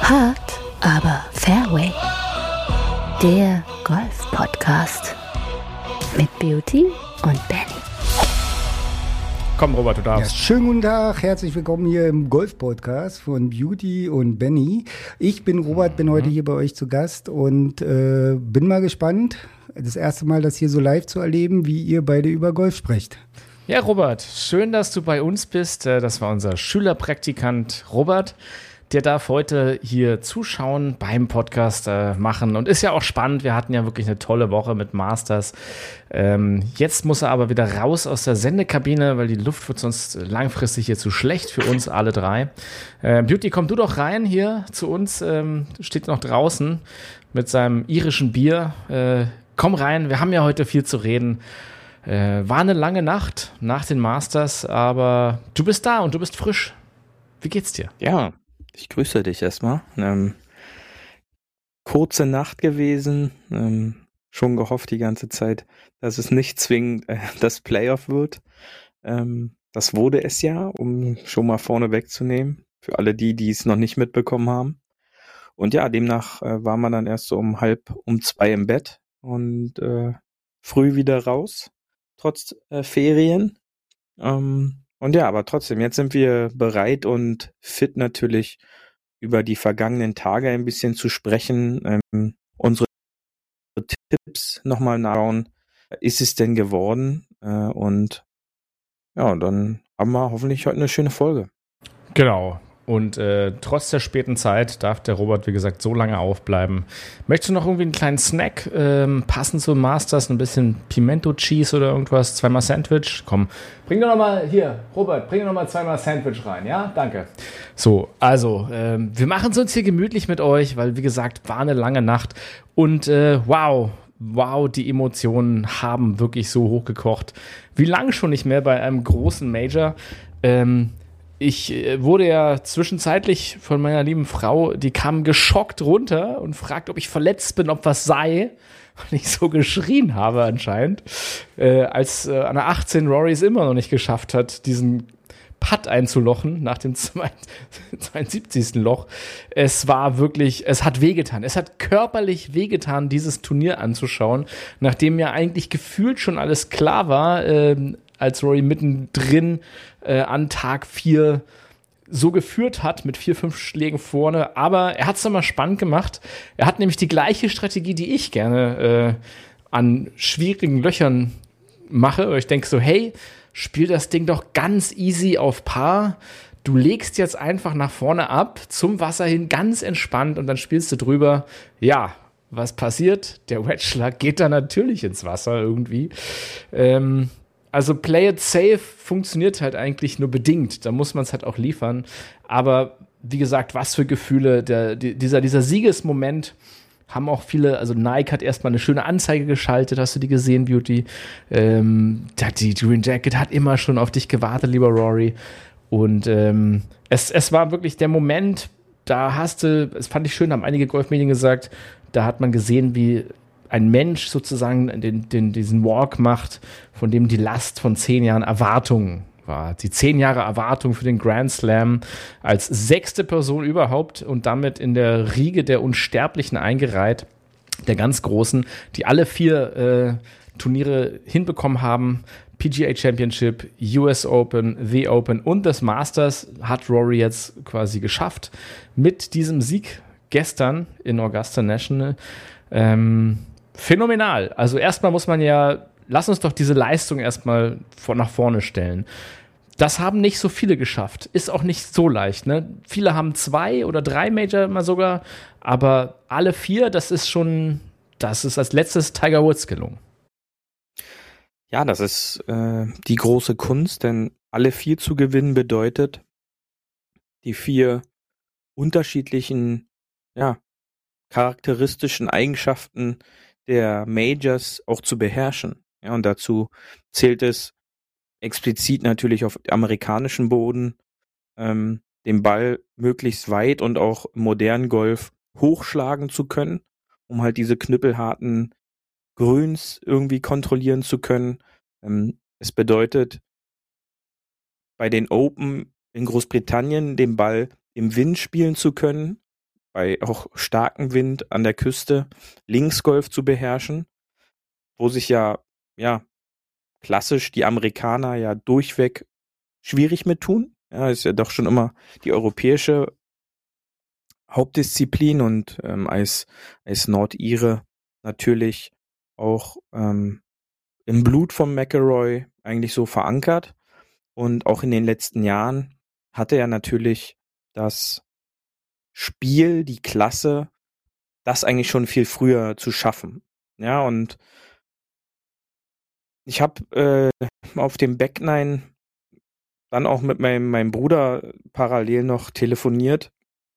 Hard, aber Fairway. Der Golf-Podcast mit Beauty und Benny. Komm, Robert, du darfst. Ja, schönen guten Tag, herzlich willkommen hier im Golf-Podcast von Beauty und Benny. Ich bin Robert, bin heute hier bei euch zu Gast und bin mal gespannt, das erste Mal das hier so live zu erleben, wie ihr beide über Golf sprecht. Ja, Robert, schön, dass du bei uns bist. Das war unser Schülerpraktikant Robert. Der darf heute hier zuschauen, beim Podcast machen und ist ja auch spannend. Wir hatten ja wirklich eine tolle Woche mit Masters. Jetzt muss er aber wieder raus aus der Sendekabine, weil die Luft wird sonst langfristig hier zu schlecht für uns alle drei. Beauty, komm du doch rein hier zu uns. Steht noch draußen mit seinem irischen Bier. Komm rein, wir haben ja heute viel zu reden. War eine lange Nacht nach den Masters, aber du bist da und du bist frisch. Wie geht's dir? Ja, ich grüße dich erstmal. Kurze Nacht gewesen, schon gehofft die ganze Zeit, dass es nicht zwingend das Playoff wird. Das wurde es ja, um schon mal vorne wegzunehmen, für alle die es noch nicht mitbekommen haben. Und ja, demnach war man dann erst so um 1:30 im Bett und früh wieder raus, trotz Ferien. Und ja, aber trotzdem, jetzt sind wir bereit und fit natürlich über die vergangenen Tage ein bisschen zu sprechen, unsere Tipps nochmal nachschauen, ist es denn geworden? Und ja, dann haben wir hoffentlich heute eine schöne Folge. Genau. Und trotz der späten Zeit darf der Robert, wie gesagt, so lange aufbleiben. Möchtest du noch irgendwie einen kleinen Snack passend zum Masters? Ein bisschen Pimento Cheese oder irgendwas? 2-mal Sandwich? Komm, bring doch nochmal hier, Robert, bring doch nochmal 2-mal Sandwich rein, ja? Danke. So, also, wir machen es uns hier gemütlich mit euch, weil, wie gesagt, war eine lange Nacht. Und wow, die Emotionen haben wirklich so hochgekocht. Wie lange schon nicht mehr bei einem großen Major? Ich wurde ja zwischenzeitlich von meiner lieben Frau, die kam geschockt runter und fragt, ob ich verletzt bin, ob was sei, weil ich so geschrien habe anscheinend, als an der 18 Rory es immer noch nicht geschafft hat, diesen Putt einzulochen nach dem 72. Loch. Es war wirklich, es hat wehgetan. Es hat körperlich wehgetan, dieses Turnier anzuschauen, nachdem ja eigentlich gefühlt schon alles klar war, als Rory mittendrin an Tag 4 so geführt hat mit 4-5 Schlägen vorne. Aber er hat es nochmal spannend gemacht. Er hat nämlich die gleiche Strategie, die ich gerne an schwierigen Löchern mache. Ich denke so, hey, spiel das Ding doch ganz easy auf Par. Du legst jetzt einfach nach vorne ab, zum Wasser hin, ganz entspannt und dann spielst du drüber. Ja, was passiert? Der Wedge-Schlag geht dann natürlich ins Wasser irgendwie. Also Play it safe funktioniert halt eigentlich nur bedingt. Da muss man es halt auch liefern. Aber wie gesagt, was für Gefühle. Dieser Siegesmoment haben auch viele, also Nike hat erstmal eine schöne Anzeige geschaltet. Hast du die gesehen, Beauty? Die Green Jacket hat immer schon auf dich gewartet, lieber Rory. Und es war wirklich der Moment, es fand ich schön, haben einige Golfmedien gesagt, da hat man gesehen, wie ein Mensch sozusagen diesen Walk macht, von dem die Last von 10 Jahren Erwartung war. Die 10 Jahre Erwartung für den Grand Slam als 6. Person überhaupt und damit in der Riege der Unsterblichen eingereiht, der ganz Großen, die alle 4 Turniere hinbekommen haben. PGA Championship, US Open, The Open und das Masters hat Rory jetzt quasi geschafft. Mit diesem Sieg gestern in Augusta National. Phänomenal. Also erstmal muss man ja, lass uns doch diese Leistung erstmal nach vorne stellen. Das haben nicht so viele geschafft. Ist auch nicht so leicht, ne? Viele haben 2 oder 3 Major mal sogar, aber alle 4, das ist als letztes Tiger Woods gelungen. Ja, das ist die große Kunst, denn alle 4 zu gewinnen bedeutet, die 4 unterschiedlichen, charakteristischen Eigenschaften der Majors auch zu beherrschen. Ja, und dazu zählt es explizit natürlich auf amerikanischem Boden, den Ball möglichst weit und auch im modernen Golf hochschlagen zu können, um halt diese knüppelharten Grüns irgendwie kontrollieren zu können. Es bedeutet, bei den Open in Großbritannien den Ball im Wind spielen zu können, bei auch starkem Wind an der Küste Linksgolf zu beherrschen, wo sich ja klassisch die Amerikaner ja durchweg schwierig mit tun. Ja, ist ja doch schon immer die europäische Hauptdisziplin und als Nordire natürlich auch im Blut von McIlroy eigentlich so verankert. Und auch in den letzten Jahren hatte er natürlich das Spiel, die Klasse, das eigentlich schon viel früher zu schaffen. Ja, und ich habe auf dem Back Nine dann auch mit meinem Bruder parallel noch telefoniert,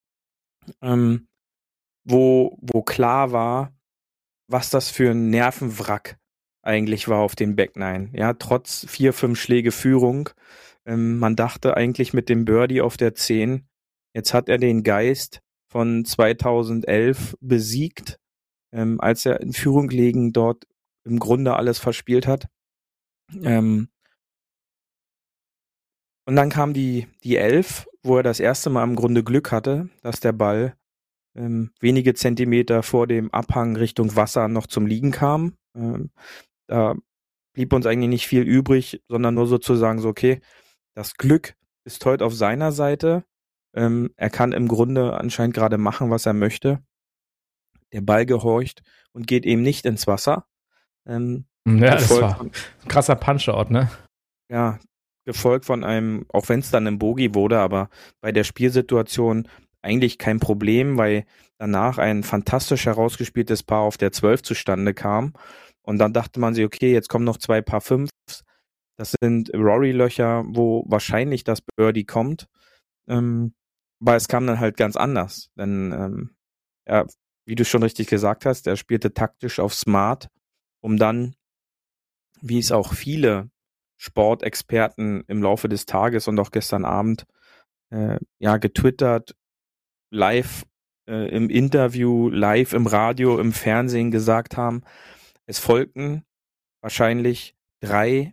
wo klar war, was das für ein Nervenwrack eigentlich war auf den Back Nine. Ja, trotz 4-5 Schläge Führung. Man dachte eigentlich mit dem Birdie auf der 10, jetzt hat er den Geist von 2011 besiegt, als er in Führung liegend dort im Grunde alles verspielt hat. Und dann kam die 11, wo er das erste Mal im Grunde Glück hatte, dass der Ball wenige Zentimeter vor dem Abhang Richtung Wasser noch zum Liegen kam. Da blieb uns eigentlich nicht viel übrig, sondern nur sozusagen so, okay, das Glück ist heute auf seiner Seite. Er kann im Grunde anscheinend gerade machen, was er möchte. Der Ball gehorcht und geht eben nicht ins Wasser. Das war ein krasser Punch-Out, ne? Ja, gefolgt von einem, auch wenn es dann ein Bogey wurde, aber bei der Spielsituation eigentlich kein Problem, weil danach ein fantastisch herausgespieltes Paar auf der 12 zustande kam. Und dann dachte man sich, okay, jetzt kommen noch 2 Paar 5. Das sind Rory-Löcher, wo wahrscheinlich das Birdie kommt. Aber es kam dann halt ganz anders. Denn, wie du schon richtig gesagt hast, er spielte taktisch auf Smart, um dann, wie es auch viele Sportexperten im Laufe des Tages und auch gestern Abend getwittert, live im Interview, live im Radio, im Fernsehen gesagt haben, es folgten wahrscheinlich 3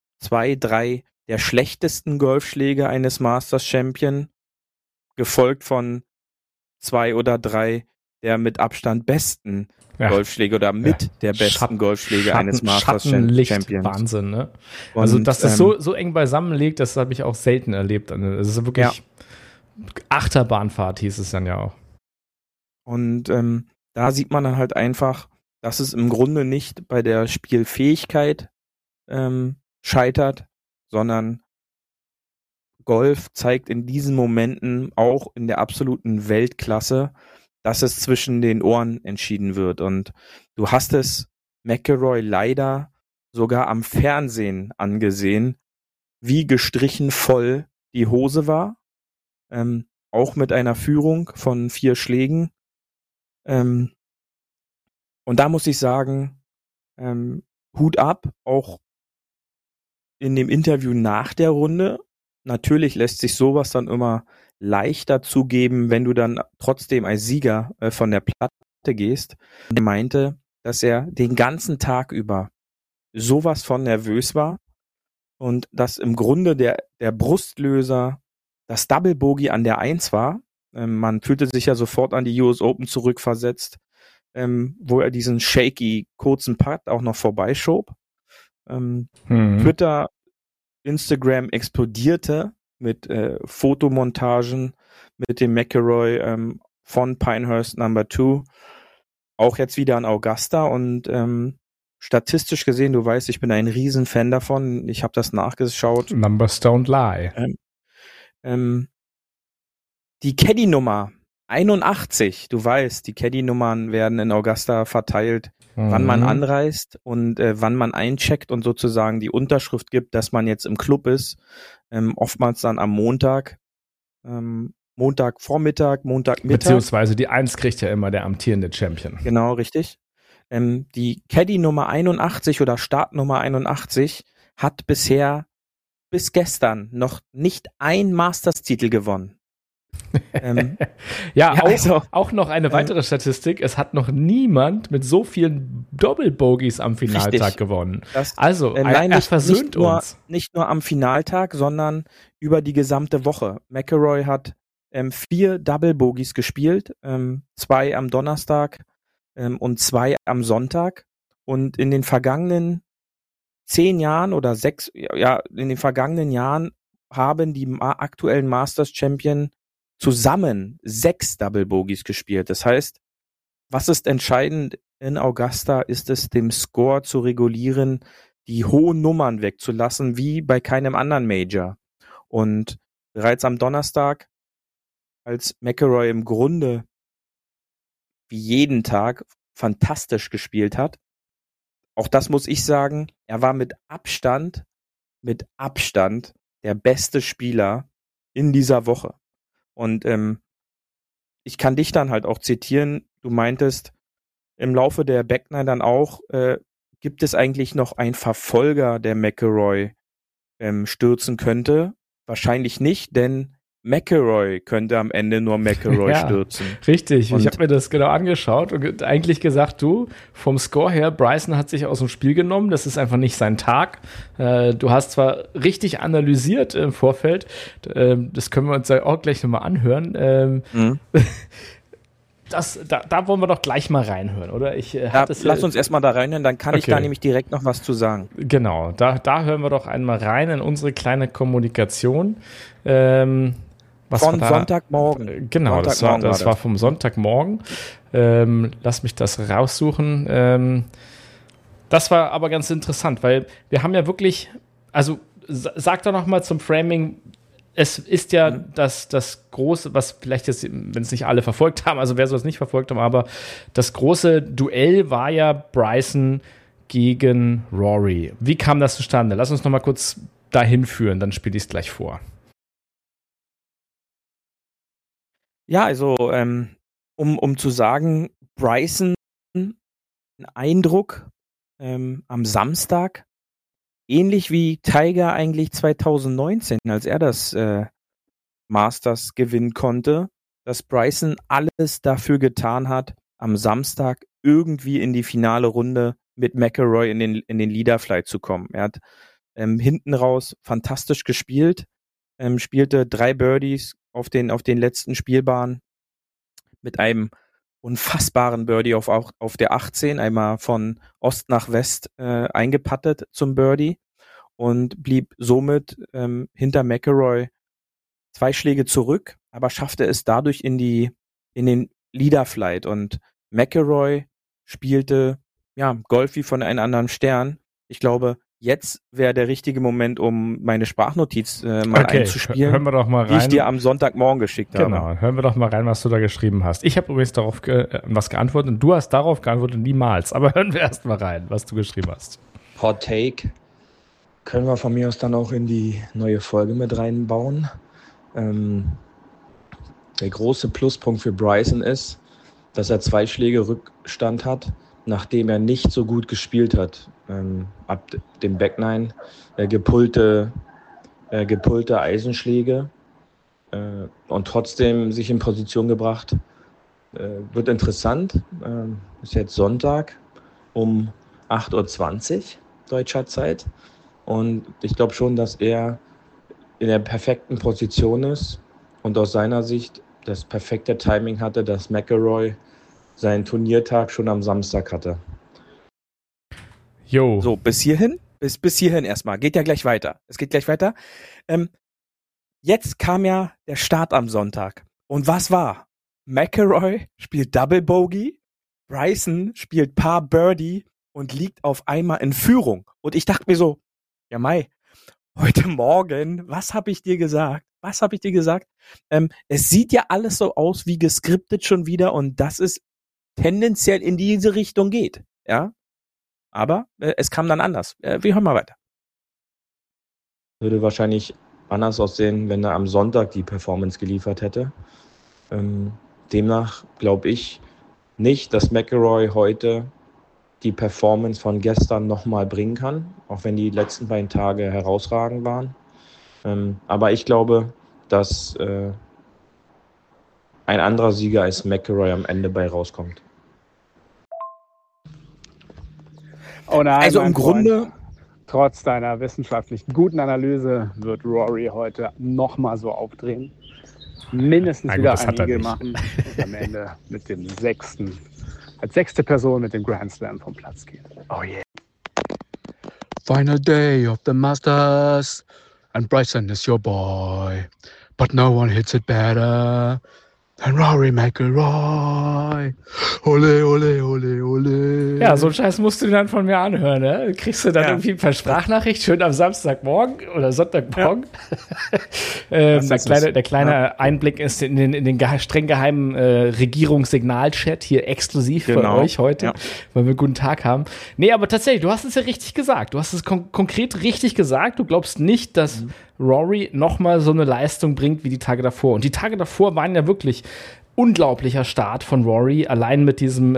der schlechtesten Golfschläge eines Masters Champion, gefolgt von 2 oder 3 der mit Abstand besten Golfschläge oder mit der besten Golfschläge eines Masters Champions. Wahnsinn, ne? Und, also, dass das so eng beisammen liegt, das habe ich auch selten erlebt. Das ist wirklich Achterbahnfahrt, hieß es dann ja auch. Und da sieht man dann halt einfach, dass es im Grunde nicht bei der Spielfähigkeit scheitert, sondern Golf zeigt in diesen Momenten auch in der absoluten Weltklasse, dass es zwischen den Ohren entschieden wird. Und du hast es McIlroy leider sogar am Fernsehen angesehen, wie gestrichen voll die Hose war. Auch mit einer Führung von 4 Schlägen. Und da muss ich sagen, Hut ab, auch in dem Interview nach der Runde. Natürlich lässt sich sowas dann immer leichter zugeben, wenn du dann trotzdem als Sieger von der Platte gehst. Er meinte, dass er den ganzen Tag über sowas von nervös war und dass im Grunde der Brustlöser das Double Bogey an der 1 war. Man fühlte sich ja sofort an die US Open zurückversetzt, wo er diesen shaky kurzen Putt auch noch vorbeischob. Twitter, Instagram explodierte mit Fotomontagen mit dem McIlroy von Pinehurst Number 2. Auch jetzt wieder an Augusta und statistisch gesehen, du weißt, ich bin ein Riesenfan davon. Ich habe das nachgeschaut. Numbers don't lie. Die Caddy-Nummer 81, du weißt, die Caddy-Nummern werden in Augusta verteilt, wann man anreist und wann man eincheckt und sozusagen die Unterschrift gibt, dass man jetzt im Club ist. Oftmals dann am Montag, Montagvormittag, Montagmittag. Beziehungsweise die 1 kriegt ja immer der amtierende Champion. Genau, richtig. Die Caddy-Nummer 81 oder Startnummer 81 hat bisher bis gestern noch nicht ein Masters-Titel gewonnen. Auch noch eine weitere Statistik. Es hat noch niemand mit so vielen Doppel-Bogies am Finaltag gewonnen. Er versöhnt uns. Nicht nur am Finaltag, sondern über die gesamte Woche. McIlroy hat 4 Double Bogies gespielt, 2 am Donnerstag und 2 am Sonntag. Und in den vergangenen 10 Jahren oder 6, in den vergangenen Jahren haben die aktuellen Masters Champion zusammen 6 Double Bogies gespielt. Das heißt, was ist entscheidend in Augusta, ist es, dem Score zu regulieren, die hohen Nummern wegzulassen, wie bei keinem anderen Major. Und bereits am Donnerstag, als McIlroy im Grunde wie jeden Tag fantastisch gespielt hat, auch das muss ich sagen, er war mit Abstand der beste Spieler in dieser Woche. Und ich kann dich dann halt auch zitieren, du meintest, im Laufe der Back 9 dann auch, gibt es eigentlich noch einen Verfolger, der McIlroy stürzen könnte? Wahrscheinlich nicht, denn McIlroy könnte am Ende nur McIlroy stürzen. Richtig, ich habe mir das genau angeschaut und eigentlich gesagt, vom Score her, Bryson hat sich aus dem Spiel genommen, das ist einfach nicht sein Tag. Du hast zwar richtig analysiert im Vorfeld, das können wir uns ja auch gleich nochmal anhören. Da wollen wir doch gleich mal reinhören, oder? Lass uns erstmal da reinhören, dann kann ich da nämlich direkt noch was zu sagen. Genau, da hören wir doch einmal rein in unsere kleine Kommunikation. Von Sonntagmorgen. Genau, das war vom Sonntagmorgen. Lass mich das raussuchen. Das war aber ganz interessant, weil wir haben ja wirklich, also sag doch noch mal zum Framing, es ist ja das große, was vielleicht jetzt, wenn es nicht alle verfolgt haben, also wer soll es nicht verfolgt haben, aber das große Duell war ja Bryson gegen Rory. Wie kam das zustande? Lass uns noch mal kurz dahin führen, dann spiele ich es gleich vor. Ja, also um zu sagen, Bryson, ein Eindruck am Samstag, ähnlich wie Tiger eigentlich 2019, als er das Masters gewinnen konnte, dass Bryson alles dafür getan hat, am Samstag irgendwie in die finale Runde mit McIlroy in den Leaderflight zu kommen. Er hat hinten raus fantastisch gespielt, spielte 3 Birdies auf den letzten Spielbahnen mit einem unfassbaren Birdie auf der 18, einmal von Ost nach West eingepattet zum Birdie und blieb somit hinter McIlroy 2 Schläge zurück, aber schaffte es dadurch in den Leaderflight. Und McIlroy spielte Golf wie von einem anderen Stern. Ich glaube, jetzt wäre der richtige Moment, um meine Sprachnotiz einzuspielen, hören wir doch mal rein, die ich dir am Sonntagmorgen geschickt habe. Genau, hören wir doch mal rein, was du da geschrieben hast. Ich habe übrigens darauf was geantwortet und du hast darauf geantwortet niemals. Aber hören wir erst mal rein, was du geschrieben hast. Hot Take können wir von mir aus dann auch in die neue Folge mit reinbauen. Der große Pluspunkt für Bryson ist, dass er 2 Schläge Rückstand hat, nachdem er nicht so gut gespielt hat. Ab dem Back 9 gepullte Eisenschläge und trotzdem sich in Position gebracht. Wird interessant. Ist jetzt Sonntag um 8:20 Uhr deutscher Zeit. Und ich glaube schon, dass er in der perfekten Position ist und aus seiner Sicht das perfekte Timing hatte, dass McIlroy seinen Turniertag schon am Samstag hatte. Jo. So, bis hierhin erstmal. Geht ja gleich weiter. Es geht gleich weiter. Jetzt kam ja der Start am Sonntag. Und was war? McIlroy spielt Double Bogey, Bryson spielt Par Birdie und liegt auf einmal in Führung. Und ich dachte mir so, ja Mai, heute Morgen, was habe ich dir gesagt? Es sieht ja alles so aus wie geskriptet schon wieder und dass es tendenziell in diese Richtung geht. Ja, aber es kam dann anders. Wir hören mal weiter. Würde wahrscheinlich anders aussehen, wenn er am Sonntag die Performance geliefert hätte. Demnach glaube ich nicht, dass McIlroy heute die Performance von gestern nochmal bringen kann, auch wenn die letzten beiden Tage herausragend waren. Aber ich glaube, dass ein anderer Sieger als McIlroy am Ende bei rauskommt. Oh nein, also im Grunde, Freund, trotz deiner wissenschaftlichen guten Analyse wird Rory heute nochmal so aufdrehen. mindestens Na gut, wieder das hat ein er Igel nicht. machen und am Ende mit dem als sechste Person mit dem Grand Slam vom Platz gehen. Oh yeah. Final day of the Masters, and Bryson is your boy, but no one hits it better than Rory McIlroy. Ole, ole, ole, ole. Ja, so einen Scheiß musst du dir dann von mir anhören, ne? Kriegst du dann irgendwie per Sprachnachricht schön am Samstagmorgen oder Sonntagmorgen. Der kleine Einblick ist in den streng geheimen Regierungssignalchat hier exklusiv für euch heute, weil wir guten Tag haben. Nee, aber tatsächlich, du hast es ja richtig gesagt. Du hast es konkret richtig gesagt. Du glaubst nicht, dass Rory nochmal so eine Leistung bringt wie die Tage davor. Und die Tage davor waren ja wirklich unglaublicher Start von Rory, allein mit diesem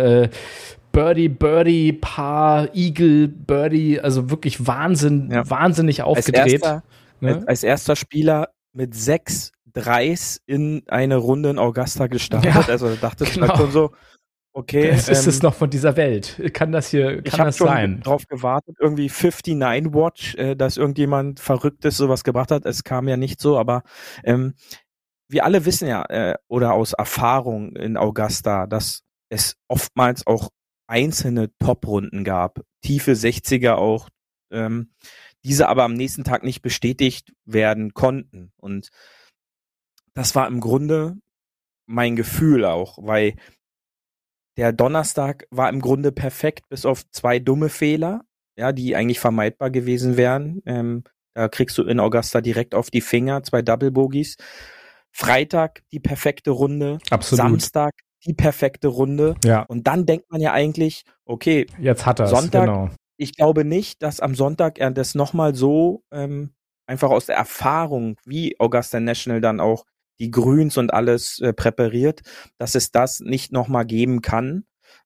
Birdie, Paar, Eagle, Birdie, also wirklich wahnsinnig aufgedreht. Als erster Spieler mit 6 Dreis in eine Runde in Augusta gestartet. Ja, also da dachte ich schon so, okay. Ist es noch von dieser Welt? Kann das sein? Ich habe schon drauf gewartet, irgendwie 59 Watch, dass irgendjemand Verrücktes sowas gebracht hat. Es kam ja nicht so, aber wir alle wissen ja, oder aus Erfahrung in Augusta, dass es oftmals auch einzelne Top-Runden gab, tiefe 60er auch, diese aber am nächsten Tag nicht bestätigt werden konnten. Und das war im Grunde mein Gefühl auch, weil der Donnerstag war im Grunde perfekt, bis auf 2 dumme Fehler, ja, die eigentlich vermeidbar gewesen wären. Da kriegst du in Augusta direkt auf die Finger, 2 Double Bogies. Freitag die perfekte Runde, Absolut. Samstag die perfekte Runde. Ja. Und dann denkt man ja eigentlich, okay, jetzt hat er es, Sonntag, genau. Ich glaube nicht, dass am Sonntag er das nochmal so einfach aus der Erfahrung, wie Augusta National dann auch die Grüns und alles präpariert, dass es das nicht nochmal geben kann.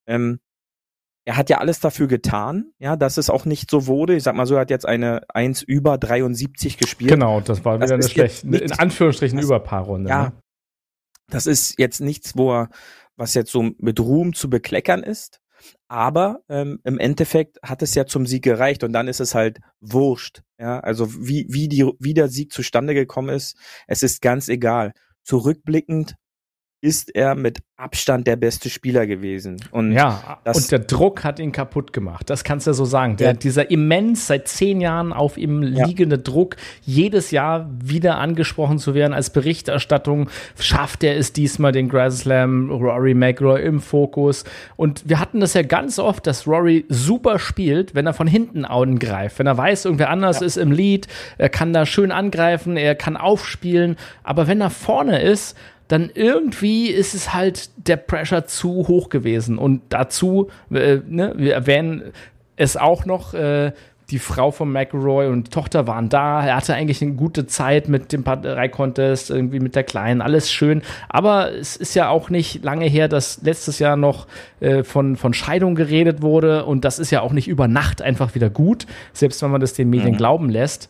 Er hat ja alles dafür getan, ja, dass es auch nicht so wurde. Ich sag mal so, er hat jetzt eine 1 über 73 gespielt. Genau, das war wieder eine schlechte, in Anführungsstrichen Überpaarrunde. Ja, ne? Das ist jetzt nichts, was jetzt so mit Ruhm zu bekleckern ist. Aber im Endeffekt hat es ja zum Sieg gereicht und dann ist es halt wurscht. Ja, also wie der Sieg zustande gekommen ist, es ist ganz egal. Zurückblickend ist er mit Abstand der beste Spieler gewesen. Und und der Druck hat ihn kaputt gemacht. Das kannst du so sagen. Dieser immens seit 10 Jahren auf ihm liegende Druck, jedes Jahr wieder angesprochen zu werden als Berichterstattung, schafft er es diesmal, den Grand Slam, Rory McIlroy im Fokus. Und wir hatten das ja ganz oft, dass Rory super spielt, wenn er von hinten angreift. Wenn er weiß, irgendwer anders ist im Lead, er kann da schön angreifen, er kann aufspielen. Aber wenn er vorne ist, dann irgendwie ist es halt der Pressure zu hoch gewesen. Und dazu, wir erwähnen es auch noch, die Frau von McIlroy und die Tochter waren da. Er hatte eigentlich eine gute Zeit mit dem Paar-3-Contest, irgendwie mit der Kleinen, alles schön. Aber es ist ja auch nicht lange her, dass letztes Jahr noch von Scheidung geredet wurde. Und das ist ja auch nicht über Nacht einfach wieder gut, selbst wenn man das den Medien glauben lässt.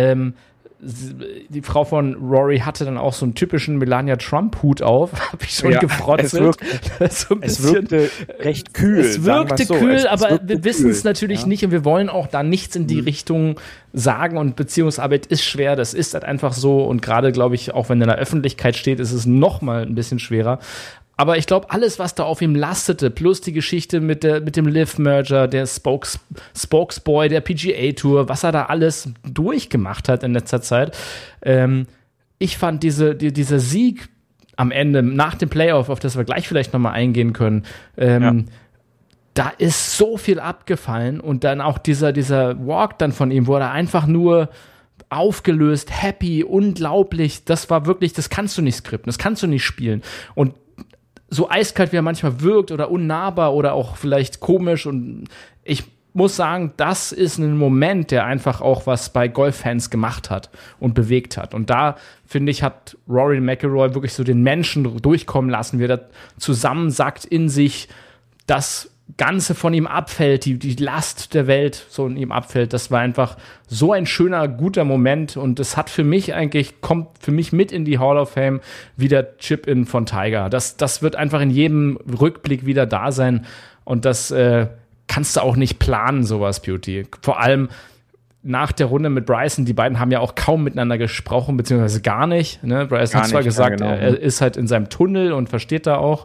Die Frau von Rory hatte dann auch so einen typischen Melania Trump-Hut auf. Hab ich schon gefrotzelt. Es wirkte recht kühl. Es wirkte kühl, aber wir wissen es natürlich nicht und wir wollen auch da nichts in die Richtung sagen und Beziehungsarbeit ist schwer, das ist halt einfach so und gerade, glaube ich, auch wenn er in der Öffentlichkeit steht, ist es noch mal ein bisschen schwerer. Aber ich glaube, alles, was da auf ihm lastete, plus die Geschichte mit dem Liv-Merger, der Spokesboy der PGA-Tour, was er da alles durchgemacht hat in letzter Zeit. Ich fand dieser Sieg am Ende, nach dem Playoff, auf das wir gleich vielleicht noch mal eingehen können, da ist so viel abgefallen und dann auch dieser Walk dann von ihm, wo er einfach nur aufgelöst, happy, unglaublich, das war wirklich, das kannst du nicht skripten, das kannst du nicht spielen. Und so eiskalt, wie er manchmal wirkt oder unnahbar oder auch vielleicht komisch und ich muss sagen, das ist ein Moment, der einfach auch was bei Golffans gemacht hat und bewegt hat. Und da, finde ich, hat Rory McIlroy wirklich so den Menschen durchkommen lassen, wie er da zusammensackt in sich, das Ganze von ihm abfällt, die Last der Welt so in ihm abfällt. Das war einfach so ein schöner, guter Moment und es hat kommt für mich mit in die Hall of Fame wie der Chip-In von Tiger. Das wird einfach in jedem Rückblick wieder da sein und das kannst du auch nicht planen, sowas, Beauty. Vor allem, nach der Runde mit Bryson, die beiden haben ja auch kaum miteinander gesprochen, beziehungsweise gar nicht. Ne? Bryson hat zwar gesagt, er ist halt in seinem Tunnel und versteht da auch.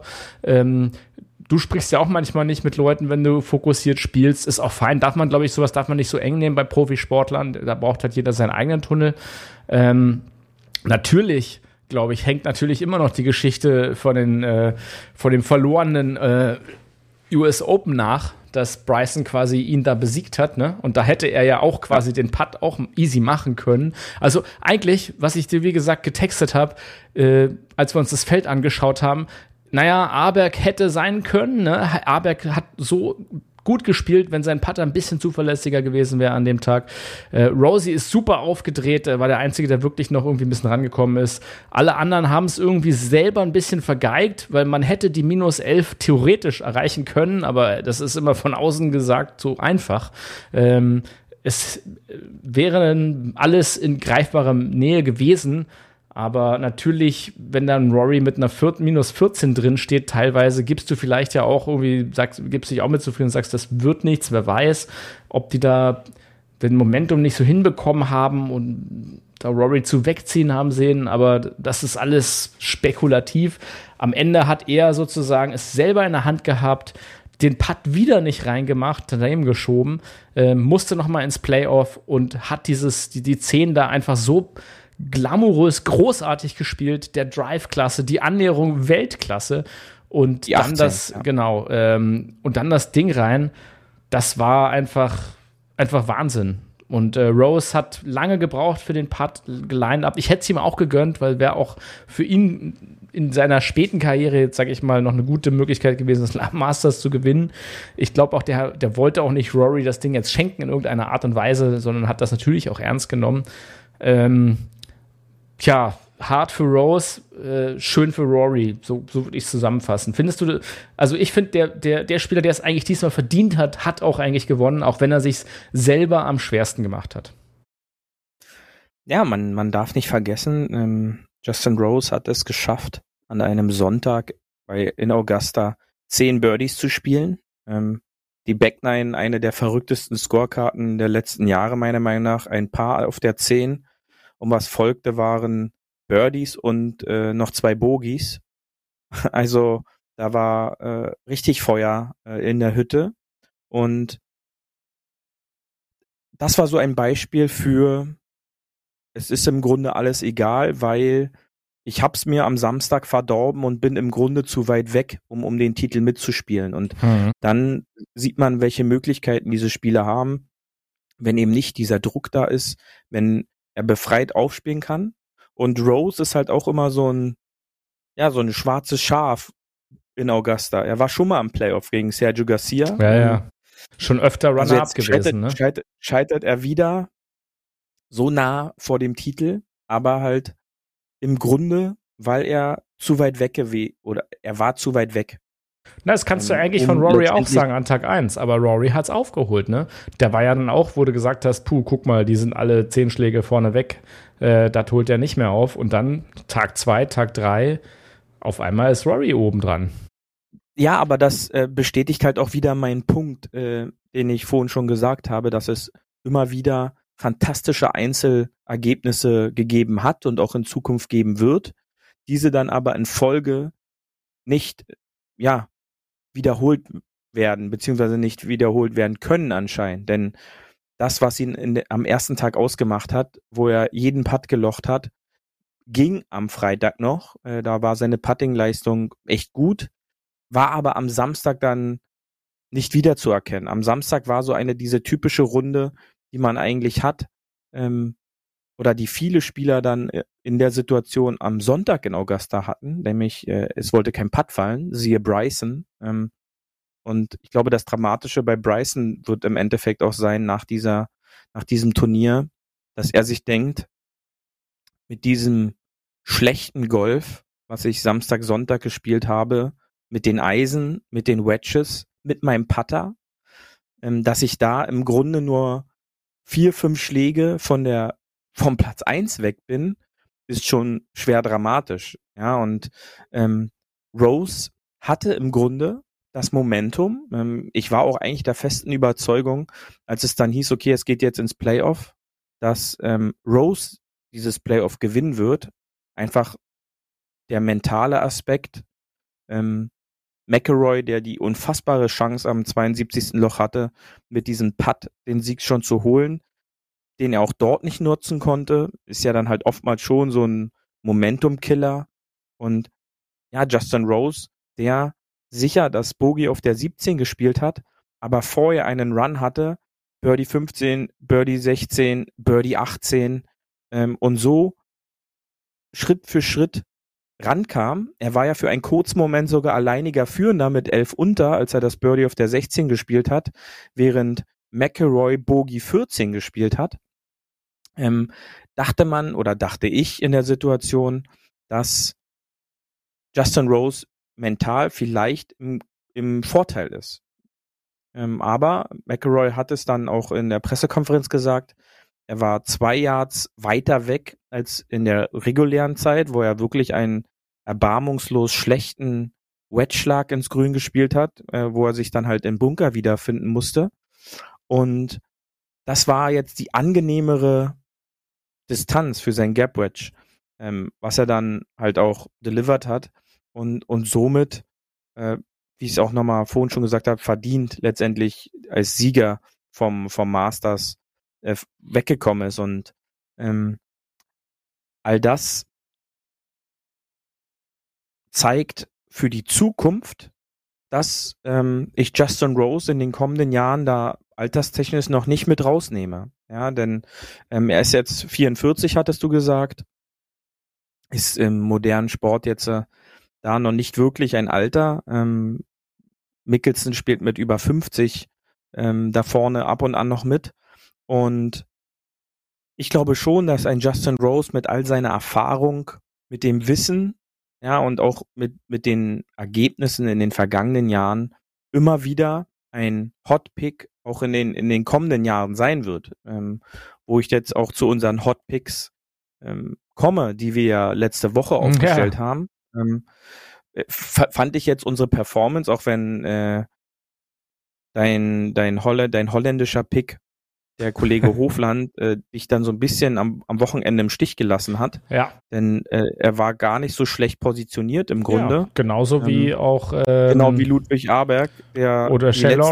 Du sprichst ja auch manchmal nicht mit Leuten, wenn du fokussiert spielst. Ist auch fein. Sowas darf man nicht so eng nehmen bei Profisportlern. Da braucht halt jeder seinen eigenen Tunnel. Natürlich, glaube ich, hängt natürlich immer noch die Geschichte von dem verlorenen US Open nach, dass Bryson quasi ihn da besiegt hat, ne? Und da hätte er ja auch quasi den Putt auch easy machen können. Also eigentlich, was ich dir, wie gesagt, getextet habe, als wir uns das Feld angeschaut haben, naja, Aberg hätte sein können, ne? Aberg hat so gut gespielt, wenn sein Putter ein bisschen zuverlässiger gewesen wäre an dem Tag. Rosie ist super aufgedreht, war der Einzige, der wirklich noch irgendwie ein bisschen rangekommen ist. Alle anderen haben es irgendwie selber ein bisschen vergeigt, weil man hätte die -11 theoretisch erreichen können, aber das ist immer von außen gesagt so einfach. Es wäre alles in greifbarer Nähe gewesen. Aber natürlich, wenn dann Rory mit einer -14 drin steht, teilweise gibst du vielleicht ja auch irgendwie, gibst dich auch mit zufrieden und sagst, das wird nichts, wer weiß, ob die da den Momentum nicht so hinbekommen haben und da Rory zu wegziehen haben sehen, aber das ist alles spekulativ. Am Ende hat er sozusagen es selber in der Hand gehabt, den Putt wieder nicht reingemacht, daneben geschoben, musste noch mal ins Playoff und hat die 10 da einfach so glamourös, großartig gespielt, der Drive-Klasse, die Annäherung Weltklasse und die 18, und dann das Ding rein, das war einfach Wahnsinn. Und Rose hat lange gebraucht für den Putt, gelined up. Ich hätte es ihm auch gegönnt, weil wäre auch für ihn in seiner späten Karriere, jetzt sage ich mal, noch eine gute Möglichkeit gewesen, das Masters zu gewinnen. Ich glaube auch, der wollte auch nicht Rory das Ding jetzt schenken in irgendeiner Art und Weise, sondern hat das natürlich auch ernst genommen. Hart für Rose, schön für Rory, so würde ich es zusammenfassen. Findest du, also ich finde, der Spieler, der es eigentlich diesmal verdient hat, hat auch eigentlich gewonnen, auch wenn er sich selber am schwersten gemacht hat. Ja, man darf nicht vergessen, Justin Rose hat es geschafft, an einem Sonntag in Augusta 10 Birdies zu spielen. Die Backnine, eine der verrücktesten Scorekarten der letzten Jahre, meiner Meinung nach, ein Paar auf der 10. Und was folgte, waren Birdies und noch 2 Bogies. Also da war richtig Feuer in der Hütte. Und das war so ein Beispiel für, es ist im Grunde alles egal, weil ich hab's mir am Samstag verdorben und bin im Grunde zu weit weg, um den Titel mitzuspielen. Und dann sieht man, welche Möglichkeiten diese Spieler haben, wenn eben nicht dieser Druck da ist, wenn er befreit aufspielen kann. Und Rose ist halt auch immer so ein schwarzes Schaf in Augusta. Er war schon mal im Playoff gegen Sergio Garcia. Ja. Schon öfter Runner-up gewesen, scheitert er wieder so nah vor dem Titel, aber halt im Grunde, weil er zu weit weg er war zu weit weg. Na, das kannst du eigentlich von Rory auch sagen an Tag 1, aber Rory hat's aufgeholt, ne? Der war ja dann auch, wo du gesagt hast, guck mal, die sind alle 10 Schläge vorne weg, das holt er nicht mehr auf und dann Tag 2, Tag 3, auf einmal ist Rory oben dran. Ja, aber das bestätigt halt auch wieder meinen Punkt, den ich vorhin schon gesagt habe, dass es immer wieder fantastische Einzelergebnisse gegeben hat und auch in Zukunft geben wird, diese dann aber in Folge nicht, wiederholt werden, beziehungsweise nicht wiederholt werden können anscheinend, denn das, was ihn am ersten Tag ausgemacht hat, wo er jeden Putt gelocht hat, ging am Freitag noch, da war seine Putting-Leistung echt gut, war aber am Samstag dann nicht wiederzuerkennen. Am Samstag war so diese typische Runde, die man eigentlich hat, oder die viele Spieler dann in der Situation am Sonntag in Augusta hatten, nämlich es wollte kein Putt fallen, siehe Bryson. Und ich glaube, das Dramatische bei Bryson wird im Endeffekt auch sein, nach diesem Turnier, dass er sich denkt, mit diesem schlechten Golf, was ich Samstag, Sonntag gespielt habe, mit den Eisen, mit den Wedges, mit meinem Putter, dass ich da im Grunde nur 4, 5 Schläge vom Platz 1 weg bin, ist schon schwer dramatisch. Ja, und Rose hatte im Grunde das Momentum. Ich war auch eigentlich der festen Überzeugung, als es dann hieß, okay, es geht jetzt ins Playoff, dass Rose dieses Playoff gewinnen wird. Einfach der mentale Aspekt. McIlroy, der die unfassbare Chance am 72. Loch hatte, mit diesem Putt den Sieg schon zu holen, den er auch dort nicht nutzen konnte, ist ja dann halt oftmals schon so ein Momentum-Killer. Und ja, Justin Rose, der sicher das Bogey auf der 17 gespielt hat, aber vorher einen Run hatte, Birdie 15, Birdie 16, Birdie 18 und so Schritt für Schritt rankam. Er war ja für einen kurzen Moment sogar alleiniger Führender mit 11 unter, als er das Birdie auf der 16 gespielt hat, während McIlroy Bogey 14 gespielt hat. Dachte man oder dachte ich in der Situation, dass Justin Rose mental vielleicht im Vorteil ist. Aber McIlroy hat es dann auch in der Pressekonferenz gesagt, er war 2 Yards weiter weg als in der regulären Zeit, wo er wirklich einen erbarmungslos schlechten Wedge-Schlag ins Grün gespielt hat, wo er sich dann halt im Bunker wiederfinden musste. Und das war jetzt die angenehmere Distanz für sein Gap Wedge, was er dann halt auch delivered hat und somit, wie ich es auch nochmal vorhin schon gesagt habe, verdient letztendlich als Sieger vom Masters weggekommen ist. Und all das zeigt für die Zukunft, dass ich Justin Rose in den kommenden Jahren da alterstechnisch noch nicht mit rausnehme. Ja, denn er ist jetzt 44, hattest du gesagt, ist im modernen Sport jetzt da noch nicht wirklich ein Alter. Mickelson spielt mit über 50 da vorne ab und an noch mit. Und ich glaube schon, dass ein Justin Rose mit all seiner Erfahrung, mit dem Wissen, ja, und auch mit den Ergebnissen in den vergangenen Jahren immer wieder ein Hot Pick auch in den kommenden Jahren sein wird. Wo ich jetzt auch zu unseren Hot Picks komme, die wir ja letzte Woche aufgestellt haben. Fand ich jetzt unsere Performance, auch wenn dein holländischer Pick, der Kollege Hofland, dich dann so ein bisschen am Wochenende im Stich gelassen hat. Ja. Denn er war gar nicht so schlecht positioniert im Grunde. Ja, genauso wie auch genau wie Ludwig Aberg, der oder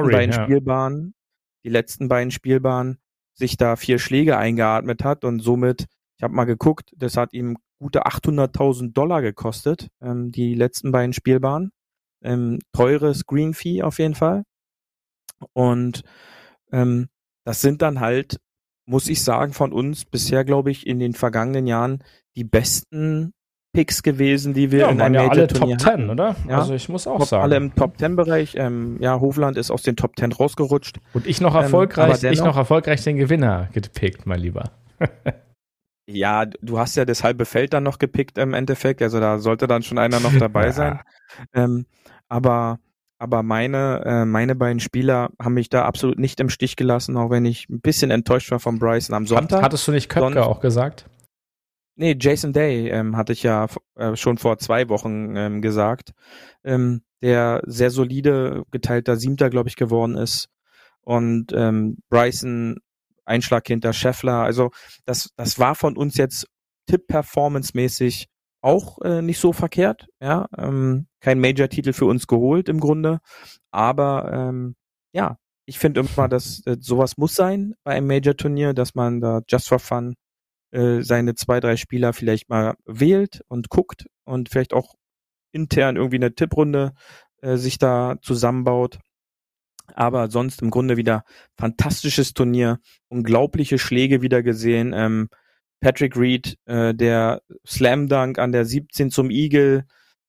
die letzten beiden Spielbahnen sich da 4 Schläge eingeatmet hat und somit, ich habe mal geguckt, das hat ihm gute $800.000 gekostet, die letzten beiden Spielbahnen. Teures Green Fee auf jeden Fall. Und das sind dann halt, muss ich sagen, von uns bisher, glaube ich, in den vergangenen Jahren die besten Picks gewesen, die wir in einem Major-Turnier Top 10, oder? Ja, also ich muss auch sagen. Alle im Top-10-Bereich. Hofland ist aus den Top 10 rausgerutscht. Und ich noch erfolgreich den Gewinner gepickt, mein Lieber. Ja, du hast ja das halbe Feld dann noch gepickt im Endeffekt, also da sollte dann schon einer noch dabei sein. Aber meine beiden Spieler haben mich da absolut nicht im Stich gelassen, auch wenn ich ein bisschen enttäuscht war von Bryson am Sonntag. Hattest du nicht Köpke auch gesagt? Nee, Jason Day hatte ich ja schon vor 2 Wochen gesagt, der sehr solide geteilter 7. glaube ich geworden ist und Bryson Einschlag hinter Scheffler, also das war von uns jetzt Tipp-Performance-mäßig auch nicht so verkehrt, ja, kein Major-Titel für uns geholt im Grunde, aber ja, ich finde immer, dass sowas muss sein bei einem Major-Turnier, dass man da just for fun seine 2, 3 Spieler vielleicht mal wählt und guckt und vielleicht auch intern irgendwie eine Tipprunde sich da zusammenbaut. Aber sonst im Grunde wieder fantastisches Turnier, unglaubliche Schläge wieder gesehen. Patrick Reed, der Slam Dunk an der 17 zum Eagle,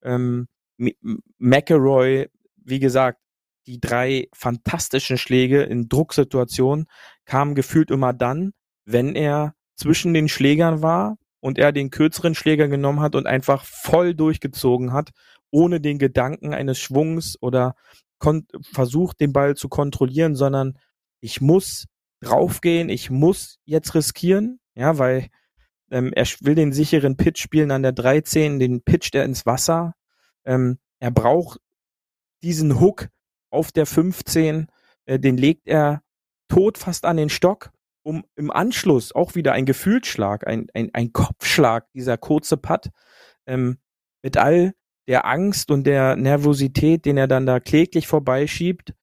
McIlroy, wie gesagt, die 3 fantastischen Schläge in Drucksituationen kamen gefühlt immer dann, wenn er zwischen den Schlägern war und er den kürzeren Schläger genommen hat und einfach voll durchgezogen hat, ohne den Gedanken eines Schwungs oder versucht, den Ball zu kontrollieren, sondern ich muss draufgehen, ich muss jetzt riskieren, ja, weil er will den sicheren Pitch spielen an der 13, den pitcht er ins Wasser. Er braucht diesen Hook, auf der 15, den legt er tot fast an den Stock, um im Anschluss auch wieder ein Gefühlsschlag, ein Kopfschlag, dieser kurze Putt, mit all der Angst und der Nervosität, den er dann da kläglich vorbeischiebt,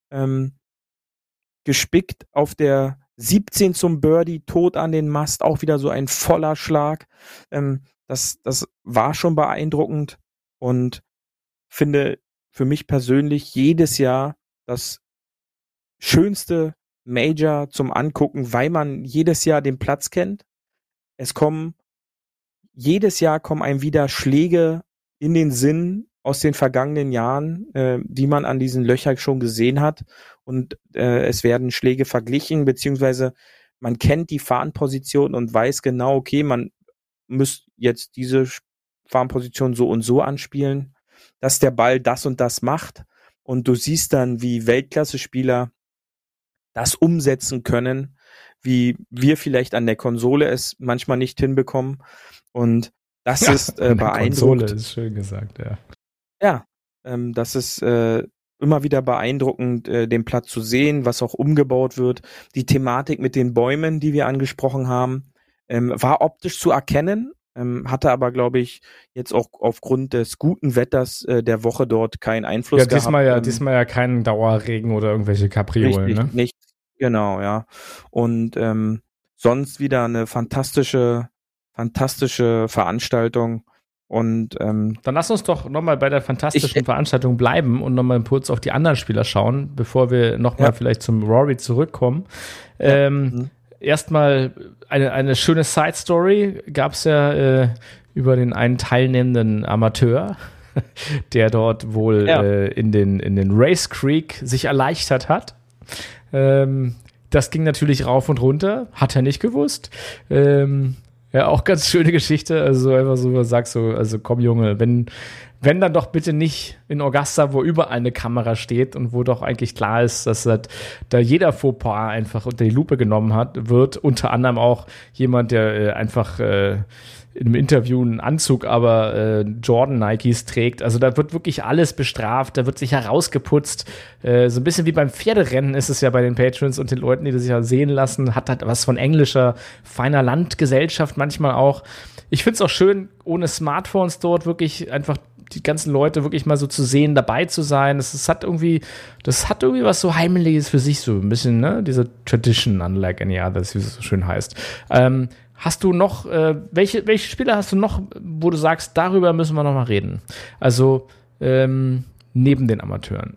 gespickt auf der 17 zum Birdie, tot an den Mast, auch wieder so ein voller Schlag. Das war schon beeindruckend und finde für mich persönlich jedes Jahr das schönste Major zum Angucken, weil man jedes Jahr den Platz kennt. Jedes Jahr kommen einem wieder Schläge in den Sinn aus den vergangenen Jahren, die man an diesen Löchern schon gesehen hat. Und es werden Schläge verglichen, beziehungsweise man kennt die Fahnenposition und weiß genau, okay, man muss jetzt diese Fahnenposition so und so anspielen, dass der Ball das und das macht. Und du siehst dann, wie Weltklasse-Spieler das umsetzen können, wie wir vielleicht an der Konsole es manchmal nicht hinbekommen. Und das ist beeindruckend. Konsole ist schön gesagt, ja. Ja, das ist immer wieder beeindruckend, den Platz zu sehen, was auch umgebaut wird. Die Thematik mit den Bäumen, die wir angesprochen haben, war optisch zu erkennen, hatte aber, glaube ich, jetzt auch aufgrund des guten Wetters der Woche dort keinen Einfluss gehabt. Diesmal ja keinen Dauerregen oder irgendwelche Kapriolen, richtig, ne? Nicht, genau, ja. Und sonst wieder eine fantastische Veranstaltung. Und dann lass uns doch nochmal bei der fantastischen Veranstaltung bleiben und nochmal kurz auf die anderen Spieler schauen, bevor wir nochmal vielleicht zum Rory zurückkommen. Erstmal eine schöne Side-Story gab es ja über den einen teilnehmenden Amateur, der dort wohl in den Race Creek sich erleichtert hat. Das ging natürlich rauf und runter, hat er nicht gewusst. Ja, auch ganz schöne Geschichte. Also einfach so, man sagt so, also komm Junge, wenn dann doch bitte nicht in Augusta, wo überall eine Kamera steht und wo doch eigentlich klar ist, dass da jeder Fauxpas einfach unter die Lupe genommen wird. Unter anderem auch jemand, der einfach in einem Interview einen Anzug, aber Jordan Nikes trägt. Also da wird wirklich alles bestraft, da wird sich herausgeputzt. So ein bisschen wie beim Pferderennen ist es ja bei den Patrons und den Leuten, die das sich ja sehen lassen, hat halt was von englischer, feiner Landgesellschaft manchmal auch. Ich finde es auch schön, ohne Smartphones dort wirklich einfach die ganzen Leute wirklich mal so zu sehen, dabei zu sein. Das hat irgendwie was so Heimliches für sich, so ein bisschen, ne? Diese Tradition, unlike any others, wie es so schön heißt. Hast du noch, welche Spieler hast du noch, wo du sagst, darüber müssen wir noch mal reden? Also neben den Amateuren.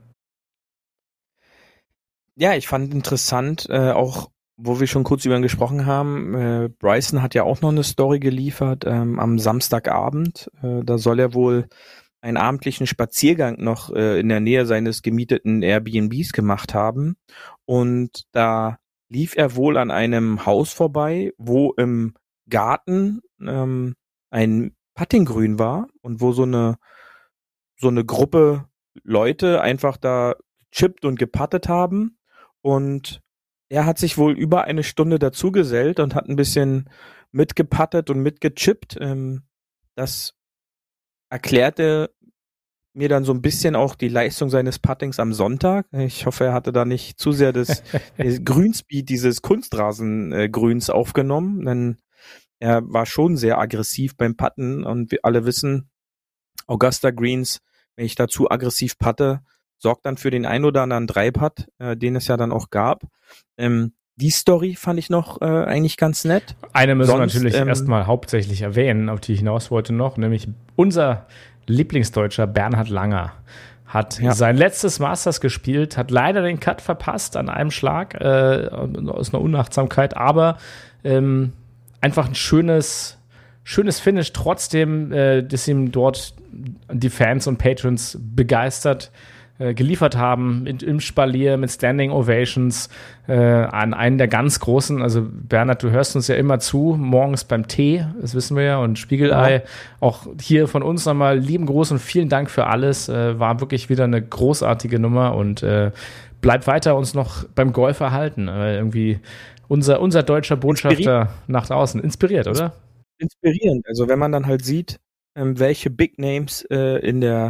Ja, ich fand interessant, auch wo wir schon kurz über ihn gesprochen haben, Bryson hat ja auch noch eine Story geliefert am Samstagabend. Da soll er wohl einen abendlichen Spaziergang noch in der Nähe seines gemieteten Airbnbs gemacht haben. Und da lief er wohl an einem Haus vorbei, wo im Garten ein Puttinggrün war und wo so eine Gruppe Leute einfach da chippt und geputtet haben. Und er hat sich wohl über eine Stunde dazugesellt und hat ein bisschen mitgeputtet und mitgechippt. Das erklärte mir dann so ein bisschen auch die Leistung seines Puttings am Sonntag. Ich hoffe, er hatte da nicht zu sehr das Grünspeed dieses Kunstrasengrüns aufgenommen, denn er war schon sehr aggressiv beim Putten und wir alle wissen, Augusta Greens, wenn ich da zu aggressiv putte, sorgt dann für den ein oder anderen Dreiput, den es ja dann auch gab. Die Story fand ich noch eigentlich ganz nett. Eine müssen wir natürlich erstmal hauptsächlich erwähnen, auf die ich hinaus wollte noch, nämlich unser Lieblingsdeutscher Bernhard Langer hat sein letztes Masters gespielt, hat leider den Cut verpasst an einem Schlag aus einer Unachtsamkeit, aber einfach ein schönes Finish, trotzdem, dass ihm dort die Fans und Patrons begeistert geliefert haben, im Spalier mit Standing Ovations an einen der ganz großen, also Bernhard, du hörst uns ja immer zu, morgens beim Tee, das wissen wir ja, und Spiegelei, auch hier von uns nochmal lieben Gruß und vielen Dank für alles, war wirklich wieder eine großartige Nummer und bleibt weiter uns noch beim Golf erhalten, irgendwie unser deutscher Botschafter nach außen, inspiriert, oder? Inspirierend, also wenn man dann halt sieht, welche Big Names in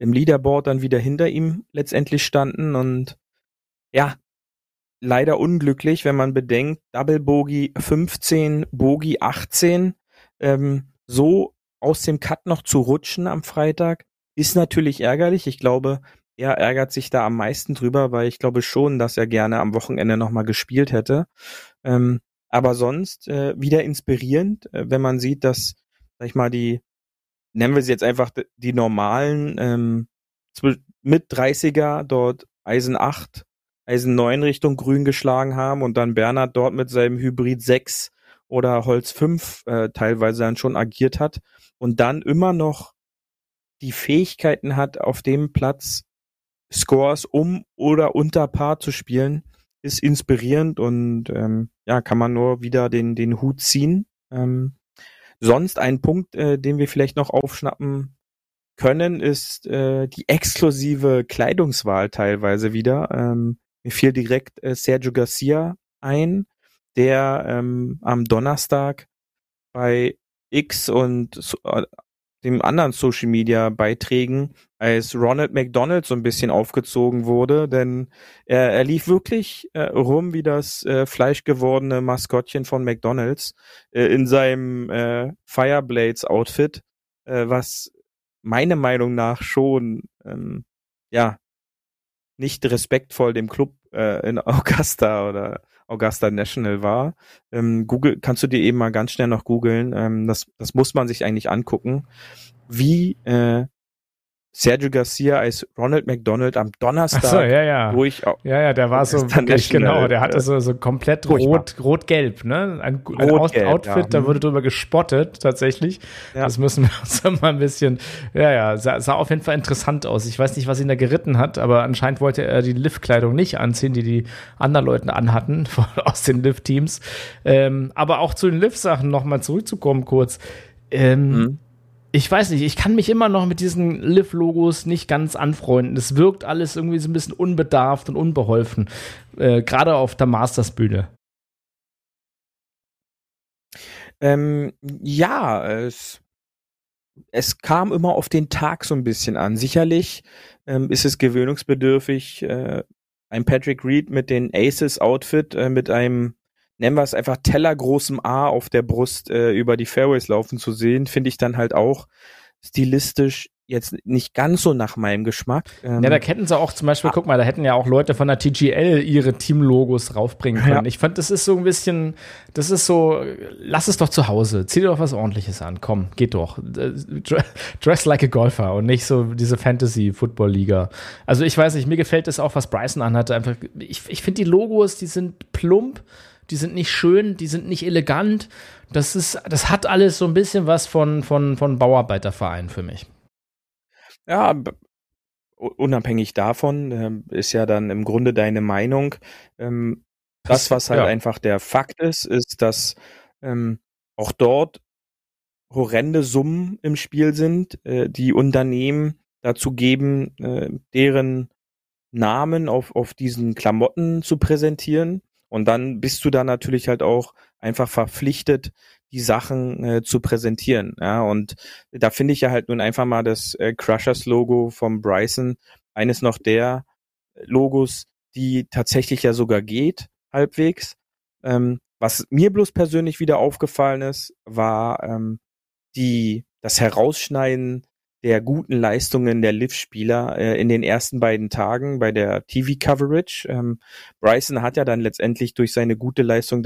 im Leaderboard dann wieder hinter ihm letztendlich standen und ja, leider unglücklich, wenn man bedenkt, Double Bogey 15, Bogey 18, so aus dem Cut noch zu rutschen am Freitag, ist natürlich ärgerlich. Ich glaube, er ärgert sich da am meisten drüber, weil ich glaube schon, dass er gerne am Wochenende nochmal gespielt hätte. Aber sonst wieder inspirierend, wenn man sieht, dass, sag ich mal, nennen wir sie jetzt einfach die normalen mit 30er dort Eisen 8, Eisen 9 Richtung Grün geschlagen haben und dann Bernhard dort mit seinem Hybrid 6 oder Holz 5 teilweise dann schon agiert hat und dann immer noch die Fähigkeiten hat, auf dem Platz Scores um oder unter Paar zu spielen, ist inspirierend und kann man nur wieder den Hut ziehen. Sonst ein Punkt, den wir vielleicht noch aufschnappen können, ist die exklusive Kleidungswahl teilweise wieder. Mir fiel direkt Sergio Garcia ein, der am Donnerstag bei X und dem anderen Social Media Beiträgen als Ronald McDonald so ein bisschen aufgezogen wurde, denn er lief wirklich rum wie das fleischgewordene Maskottchen von McDonald's in seinem Fireblades Outfit, was meiner Meinung nach schon nicht respektvoll dem Club in Augusta oder Augusta National war. Kannst du dir eben mal ganz schnell noch googeln. Das muss man sich eigentlich angucken, wie Sergio Garcia als Ronald McDonald am Donnerstag der war so wirklich, genau, der hatte so komplett rot-gelb, ne? Ein Outfit, da wurde drüber gespottet, tatsächlich. Ja. Das müssen wir uns mal ein bisschen, sah auf jeden Fall interessant aus. Ich weiß nicht, was ihn da geritten hat, aber anscheinend wollte er die Lift-Kleidung nicht anziehen, die anderen Leute anhatten, aus den Lift-Teams. Aber auch zu den Lift-Sachen nochmal zurückzukommen kurz. Ich weiß nicht, ich kann mich immer noch mit diesen Liv-Logos nicht ganz anfreunden. Es wirkt alles irgendwie so ein bisschen unbedarft und unbeholfen, gerade auf der Masters-Bühne. Es kam immer auf den Tag so ein bisschen an. Sicherlich ist es gewöhnungsbedürftig, ein Patrick Reed mit den Aces-Outfit, mit einem, nennen wir es einfach, tellergroßem A auf der Brust über die Fairways laufen zu sehen, finde ich dann halt auch stilistisch jetzt nicht ganz so nach meinem Geschmack. Da hätten sie auch zum Beispiel, guck mal, da hätten ja auch Leute von der TGL ihre Teamlogos raufbringen können. Ja. Ich fand, das ist so ein bisschen, lass es doch zu Hause, zieh dir doch was Ordentliches an, komm, geht doch. Dress like a Golfer und nicht so diese Fantasy-Football-Liga. Also ich weiß nicht, mir gefällt das auch, was Bryson anhatte. Einfach, ich finde die Logos, die sind plump, die sind nicht schön, die sind nicht elegant. Das hat alles so ein bisschen was von Bauarbeiterverein für mich. Ja, unabhängig davon ist ja dann im Grunde deine Meinung. Das, was halt einfach der Fakt ist, dass auch dort horrende Summen im Spiel sind, die Unternehmen dazu geben, deren Namen auf diesen Klamotten zu präsentieren. Und dann bist du da natürlich halt auch einfach verpflichtet, die Sachen zu präsentieren. Ja, und da finde ich ja halt nun einfach mal das Crushers-Logo vom Bryson, eines noch der Logos, die tatsächlich ja sogar geht, halbwegs. Was mir bloß persönlich wieder aufgefallen ist, war das Herausschneiden der guten Leistungen der Liv-Spieler in den ersten beiden Tagen bei der TV-Coverage. Bryson hat ja dann letztendlich durch seine gute Leistung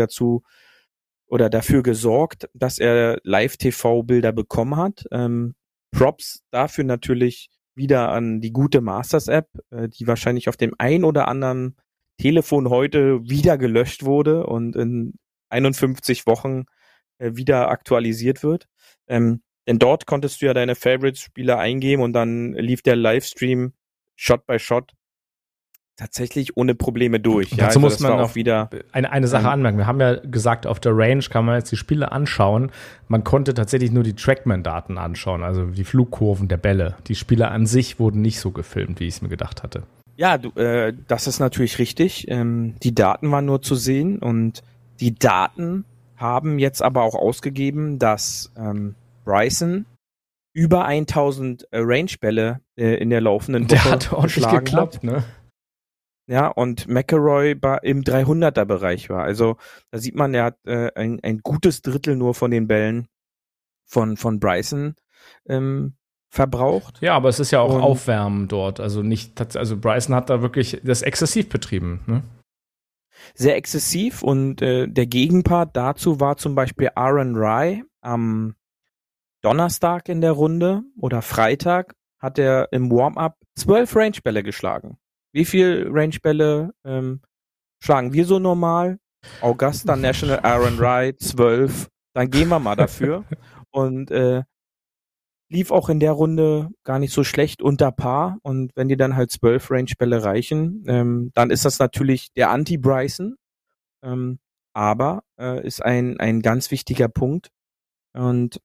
dafür gesorgt, dass er Live-TV-Bilder bekommen hat. Props dafür natürlich wieder an die gute Masters-App, die wahrscheinlich auf dem ein oder anderen Telefon heute wieder gelöscht wurde und in 51 Wochen wieder aktualisiert wird. Denn dort konntest du ja deine Favorite-Spieler eingeben und dann lief der Livestream Shot by Shot tatsächlich ohne Probleme durch. Ja, dazu muss man auch wieder eine Sache anmerken. Wir haben ja gesagt, auf der Range kann man jetzt die Spiele anschauen. Man konnte tatsächlich nur die Trackman-Daten anschauen, also die Flugkurven der Bälle. Die Spiele an sich wurden nicht so gefilmt, wie ich es mir gedacht hatte. Ja, das ist natürlich richtig. Die Daten waren nur zu sehen und die Daten haben jetzt aber auch ausgegeben, dass Bryson über 1000 Range-Bälle in der laufenden Woche Der hat ordentlich geschlagen geklappt, ne? Ja, und McIlroy im 300er-Bereich war. Also da sieht man, er hat ein gutes Drittel nur von den Bällen von Bryson verbraucht. Ja, aber es ist ja auch Und- Aufwärmen dort. Also Bryson hat da wirklich das exzessiv betrieben, ne? Sehr exzessiv und der Gegenpart dazu war zum Beispiel Aaron Rai am Donnerstag in der Runde oder Freitag hat er im Warm-up 12 Range-Bälle geschlagen. Wie viel Range-Bälle schlagen wir so normal? Augusta National Aaron Rai 12. Dann gehen wir mal dafür. Und lief auch in der Runde gar nicht so schlecht unter Par. Und wenn dir dann halt 12 Range-Bälle reichen, dann ist das natürlich der Anti-Bryson. Aber ist ein ganz wichtiger Punkt. Und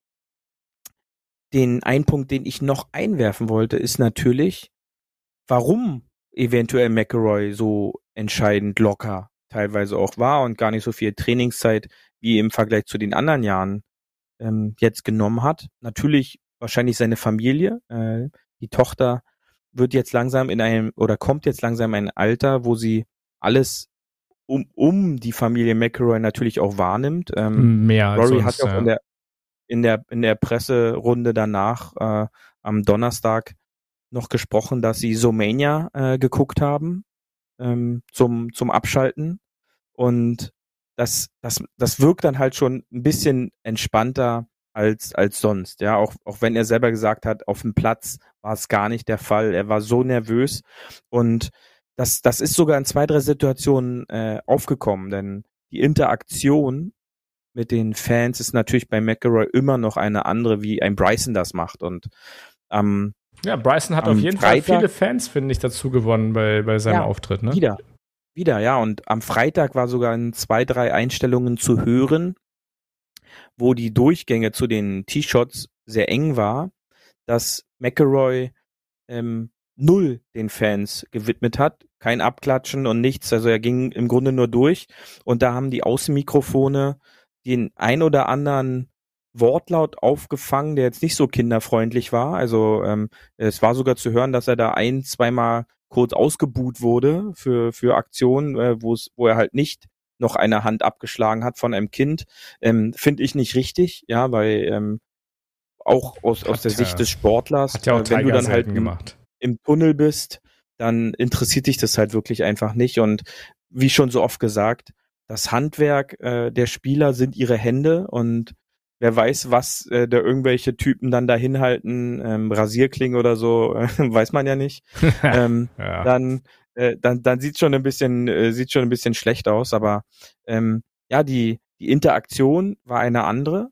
ein Punkt, den ich noch einwerfen wollte, ist natürlich, warum eventuell McIlroy so entscheidend locker teilweise auch war und gar nicht so viel Trainingszeit wie im Vergleich zu den anderen Jahren jetzt genommen hat. Natürlich wahrscheinlich seine Familie. Die Tochter wird jetzt langsam kommt jetzt langsam in ein Alter, wo sie alles um die Familie McIlroy natürlich auch wahrnimmt. Mehr als Rory sonst, hat auch ja. in der Presserunde danach am Donnerstag noch gesprochen, dass sie Zomania geguckt haben zum Abschalten und das wirkt dann halt schon ein bisschen entspannter als sonst, ja, auch wenn er selber gesagt hat, auf dem Platz war es gar nicht der Fall, er war so nervös und das ist sogar in 2, 3 Situationen aufgekommen, denn die Interaktion mit den Fans ist natürlich bei McIlroy immer noch eine andere, wie ein Bryson das macht und Ja, Bryson hat auf jeden Fall viele Fans, finde ich, dazu gewonnen bei seinem Auftritt, ne? Wieder, ja. Und am Freitag war sogar in 2, 3 Einstellungen zu hören, wo die Durchgänge zu den T-Shots sehr eng war, dass McIlroy 0 den Fans gewidmet hat. Kein Abklatschen und nichts. Also er ging im Grunde nur durch. Und da haben die Außenmikrofone den ein oder anderen Wortlaut aufgefangen, der jetzt nicht so kinderfreundlich war. Also es war sogar zu hören, dass er da 1-, 2-mal kurz ausgebuht wurde für Aktionen, wo er halt nicht noch eine Hand abgeschlagen hat von einem Kind. Finde ich nicht richtig, ja, weil auch aus der Sicht des Sportlers, hat ja auch wenn du dann halt gemacht. im Tunnel bist, dann interessiert dich das halt wirklich einfach nicht. Und wie schon so oft gesagt, das Handwerk der Spieler sind ihre Hände und wer weiß, was da irgendwelche Typen dann da hinhalten, Rasierklingen oder so, weiß man ja nicht. Ja. Dann sieht's schon ein bisschen schlecht aus, aber ja, die Interaktion war eine andere.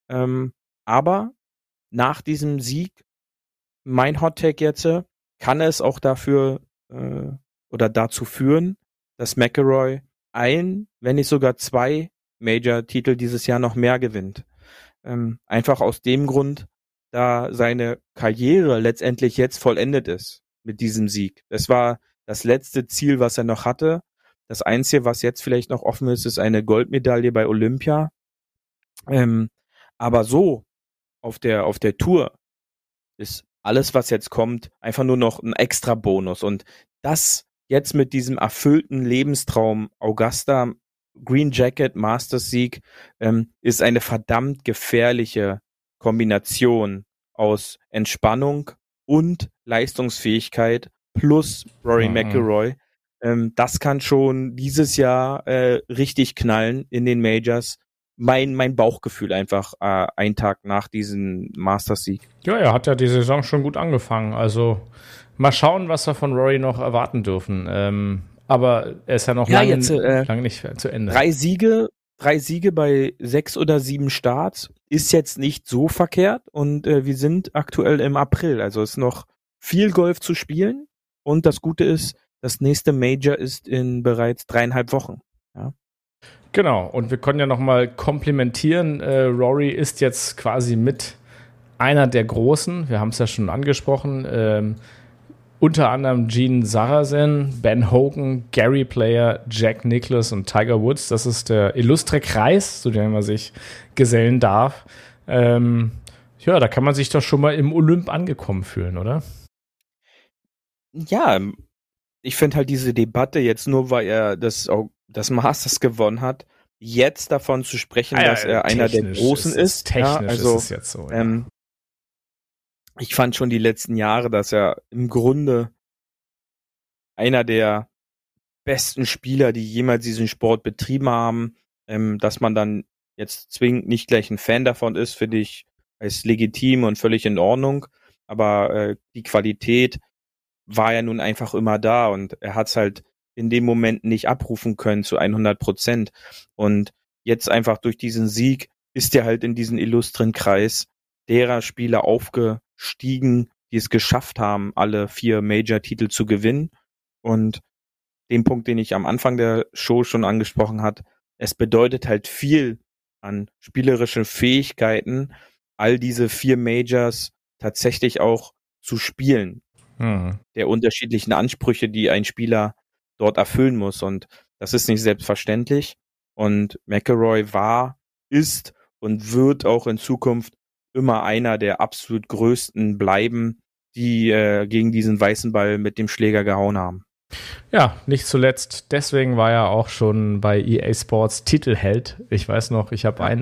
Aber nach diesem Sieg, mein Hot-Take jetzt, kann es auch dafür oder dazu führen, dass McIlroy wenn nicht sogar 2 Major-Titel dieses Jahr noch mehr gewinnt. Einfach aus dem Grund, da seine Karriere letztendlich jetzt vollendet ist mit diesem Sieg. Das war das letzte Ziel, was er noch hatte. Das Einzige, was jetzt vielleicht noch offen ist, ist eine Goldmedaille bei Olympia. Aber so auf der Tour ist alles, was jetzt kommt, einfach nur noch ein extra Bonus. Und das jetzt mit diesem erfüllten Lebenstraum Augusta Green Jacket Masters Sieg ist eine verdammt gefährliche Kombination aus Entspannung und Leistungsfähigkeit plus Rory McIlroy. Das kann schon dieses Jahr richtig knallen in den Majors. Mein Bauchgefühl einfach einen Tag nach diesem Masters-Sieg. Ja, er hat ja die Saison schon gut angefangen. Also mal schauen, was wir von Rory noch erwarten dürfen. Aber er ist ja noch lange nicht zu Ende. 3 Siege bei 6 oder 7 Starts ist jetzt nicht so verkehrt und wir sind aktuell im April. Also ist noch viel Golf zu spielen und das Gute ist, das nächste Major ist in bereits 3,5 Wochen. Ja. Genau, und wir können ja nochmal komplimentieren. Rory ist jetzt quasi mit einer der Großen. Wir haben es ja schon angesprochen. Unter anderem Gene Sarazen, Ben Hogan, Gary Player, Jack Nicklaus und Tiger Woods. Das ist der illustre Kreis, zu dem man sich gesellen darf. Ja, da kann man sich doch schon mal im Olymp angekommen fühlen, oder? Ja, ich finde halt diese Debatte jetzt nur, weil er das Masters gewonnen hat, jetzt davon zu sprechen, dass er einer der Großen ist. Technisch also, ist es jetzt so. Ja. Ich fand schon die letzten Jahre, dass er im Grunde einer der besten Spieler, die jemals diesen Sport betrieben haben, dass man dann jetzt zwingend nicht gleich ein Fan davon ist, finde ich, ist legitim und völlig in Ordnung. Aber die Qualität war ja nun einfach immer da und er hat es halt in dem Moment nicht abrufen können zu 100%. Und jetzt einfach durch diesen Sieg ist er halt in diesen illustren Kreis derer Spieler aufgestiegen, die es geschafft haben, alle 4 Major-Titel zu gewinnen. Und den Punkt, den ich am Anfang der Show schon angesprochen hat, es bedeutet halt viel an spielerischen Fähigkeiten, all diese 4 Majors tatsächlich auch zu spielen. Der unterschiedlichen Ansprüche, die ein Spieler dort erfüllen muss. Und das ist nicht selbstverständlich. Und McIlroy ist und wird auch in Zukunft immer einer der absolut größten bleiben, die gegen diesen weißen Ball mit dem Schläger gehauen haben. Ja, nicht zuletzt. Deswegen war er auch schon bei EA Sports Titelheld. Ich weiß noch, ich habe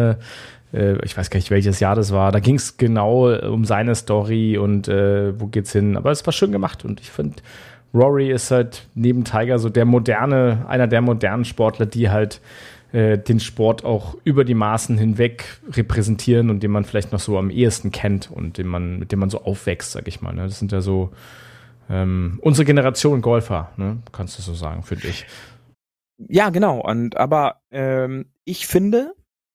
ich weiß gar nicht, welches Jahr das war. Da ging es genau um seine Story und wo geht's hin. Aber es war schön gemacht und ich finde, Rory ist halt neben Tiger so einer der modernen Sportler, die halt den Sport auch über die Maßen hinweg repräsentieren und den man vielleicht noch so am ehesten kennt und mit dem man so aufwächst, sag ich mal. Ne? Das sind ja so unsere Generation Golfer, ne? Kannst du so sagen, finde ich. Ja, genau. Aber ich finde,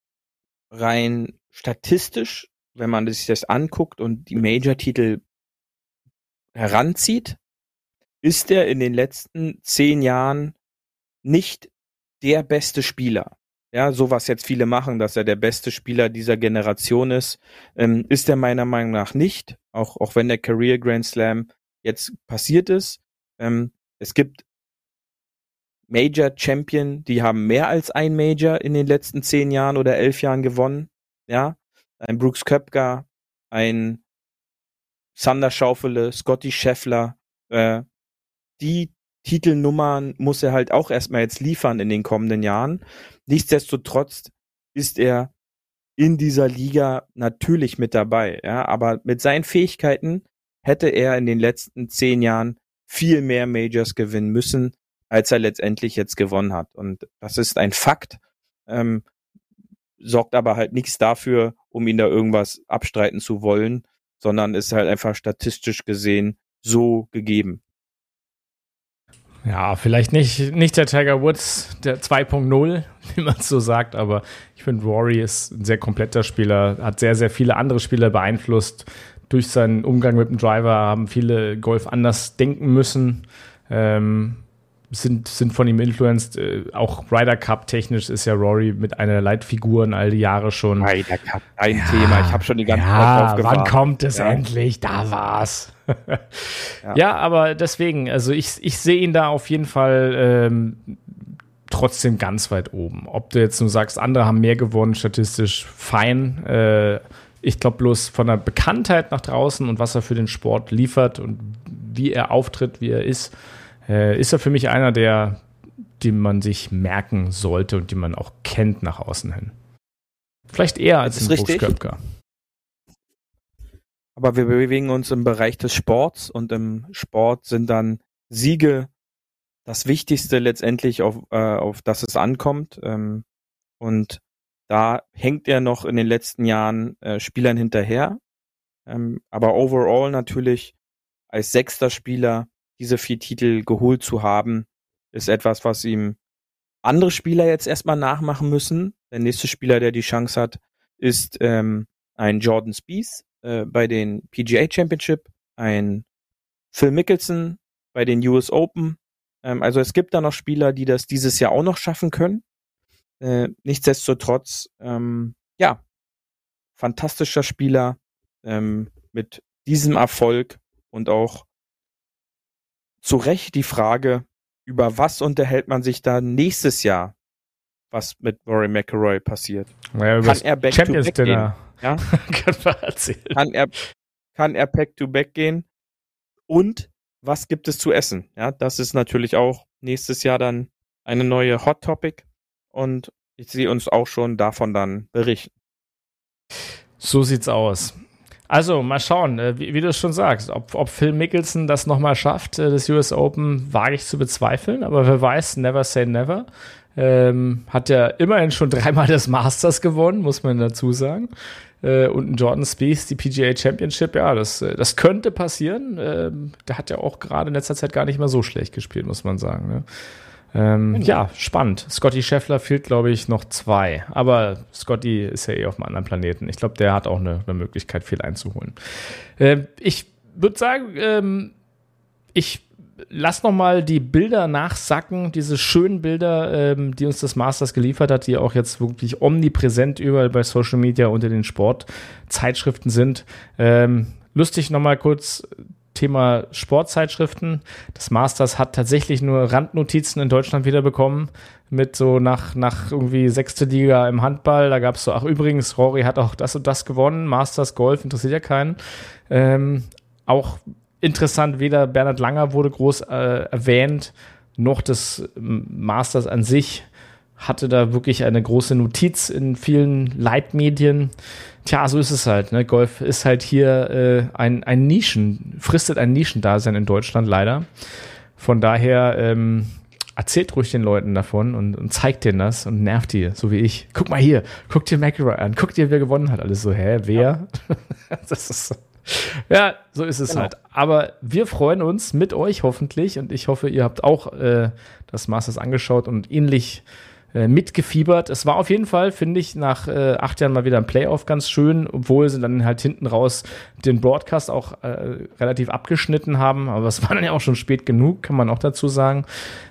rein statistisch, wenn man sich das anguckt und die Major-Titel heranzieht, ist er in den letzten 10 Jahren nicht der beste Spieler. Ja, so was jetzt viele machen, dass er der beste Spieler dieser Generation ist er meiner Meinung nach nicht, auch wenn der Career Grand Slam jetzt passiert ist. Es gibt Major Champion, die haben mehr als ein Major in den letzten 10 Jahren oder 11 Jahren gewonnen. Ja, ein Brooks Koepka, ein Xander Schauffele, Scottie Scheffler. Die Titelnummern muss er halt auch erstmal jetzt liefern in den kommenden Jahren. Nichtsdestotrotz ist er in dieser Liga natürlich mit dabei. Ja, aber mit seinen Fähigkeiten hätte er in den letzten 10 Jahren viel mehr Majors gewinnen müssen, als er letztendlich jetzt gewonnen hat. Und das ist ein Fakt, sorgt aber halt nichts dafür, um ihn da irgendwas abstreiten zu wollen, sondern ist halt einfach statistisch gesehen so gegeben. Ja, vielleicht nicht der Tiger Woods, der 2.0, wie man es so sagt, aber ich finde, Rory ist ein sehr kompletter Spieler, hat sehr, sehr viele andere Spieler beeinflusst. Durch seinen Umgang mit dem Driver haben viele Golf anders denken müssen, sind von ihm influenced. Auch Ryder Cup technisch ist ja Rory mit einer der Leitfiguren all die Jahre schon. Ryder Cup, ein Thema. Ich habe schon die ganze Zeit drauf gewartet. Wann kommt es endlich? Da war's. Ja, aber deswegen, also ich sehe ihn da auf jeden Fall trotzdem ganz weit oben. Ob du jetzt nur sagst, andere haben mehr gewonnen, statistisch fein. Ich glaube bloß von der Bekanntheit nach draußen und was er für den Sport liefert und wie er auftritt, wie er ist er für mich einer, den man sich merken sollte und den man auch kennt nach außen hin. Vielleicht eher als ein Brooks Koepka. Aber wir bewegen uns im Bereich des Sports und im Sport sind dann Siege das Wichtigste letztendlich, auf das es ankommt. Und da hängt er noch in den letzten Jahren Spielern hinterher. Aber overall natürlich als 6. Spieler diese 4 Titel geholt zu haben, ist etwas, was ihm andere Spieler jetzt erstmal nachmachen müssen. Der nächste Spieler, der die Chance hat, ist ein Jordan Spieth bei den PGA Championship, ein Phil Mickelson bei den US Open. Also es gibt da noch Spieler, die das dieses Jahr auch noch schaffen können. Nichtsdestotrotz, fantastischer Spieler mit diesem Erfolg und auch zu Recht die Frage, über was unterhält man sich da nächstes Jahr, was mit Rory McIlroy passiert. Naja, kann er Back-to-Back gehen? Ja? Können wir erzählen. Kann er Back-to-Back gehen? Und was gibt es zu essen? Ja, das ist natürlich auch nächstes Jahr dann eine neue Hot Topic. Und ich sehe uns auch schon davon dann berichten. So sieht's aus. Also, mal schauen, wie du es schon sagst, ob Phil Mickelson das nochmal schafft, das US Open, wage ich zu bezweifeln, aber wer weiß, never say never. Hat ja immerhin schon 3-mal das Masters gewonnen, muss man dazu sagen. Und ein Jordan Spieth, die PGA Championship, ja, das könnte passieren. Der hat ja auch gerade in letzter Zeit gar nicht mehr so schlecht gespielt, muss man sagen. Ne? Ja, spannend. Scotty Scheffler fehlt, glaube ich, noch 2. Aber Scotty ist ja eh auf einem anderen Planeten. Ich glaube, der hat auch eine Möglichkeit, viel einzuholen. Ich würde sagen, ich lass noch mal die Bilder nachsacken, diese schönen Bilder, die uns das Masters geliefert hat, die auch jetzt wirklich omnipräsent überall bei Social Media unter den Sportzeitschriften sind. Lustig noch mal kurz Thema Sportzeitschriften. Das Masters hat tatsächlich nur Randnotizen in Deutschland wieder bekommen, mit so nach irgendwie 6. Liga im Handball. Da gab es so, ach übrigens, Rory hat auch das und das gewonnen. Masters Golf interessiert ja keinen. Auch interessant, weder Bernhard Langer wurde groß erwähnt, noch das Masters an sich hatte da wirklich eine große Notiz in vielen Leitmedien. Tja, so ist es halt. Ne? Golf ist halt hier fristet ein Nischendasein in Deutschland leider. Von daher erzählt ruhig den Leuten davon und zeigt denen das und nervt die, so wie ich. Guck mal hier, guck dir McIlroy an, guck dir, wer gewonnen hat. Alles so, wer? Ja. Das ist ja, so ist es halt. Aber wir freuen uns mit euch hoffentlich und ich hoffe, ihr habt auch das Masters angeschaut und ähnlich mitgefiebert. Es war auf jeden Fall, finde ich, nach 8 Jahren mal wieder ein Playoff ganz schön, obwohl sie dann halt hinten raus den Broadcast auch relativ abgeschnitten haben. Aber es war dann ja auch schon spät genug, kann man auch dazu sagen.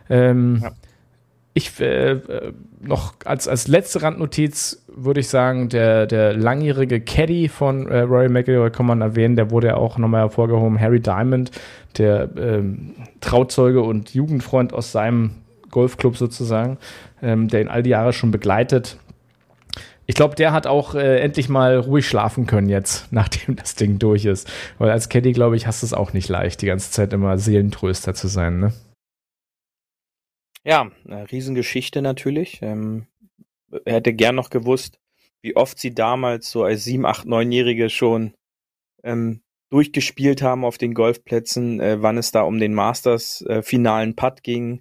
Ich noch als letzte Randnotiz würde ich sagen, der langjährige Caddy von Rory McIlroy kann man erwähnen, der wurde ja auch nochmal hervorgehoben, Harry Diamond, der Trauzeuge und Jugendfreund aus seinem Golfclub sozusagen, der ihn all die Jahre schon begleitet. Ich glaube, der hat auch endlich mal ruhig schlafen können jetzt, nachdem das Ding durch ist. Weil als Caddy, glaube ich, hast du es auch nicht leicht, die ganze Zeit immer Seelentröster zu sein, ne? Ja, eine Riesengeschichte natürlich. Er hätte gern noch gewusst, wie oft sie damals so als 7-, 8-, 9-Jährige schon durchgespielt haben auf den Golfplätzen, wann es da um den Masters-finalen Putt ging.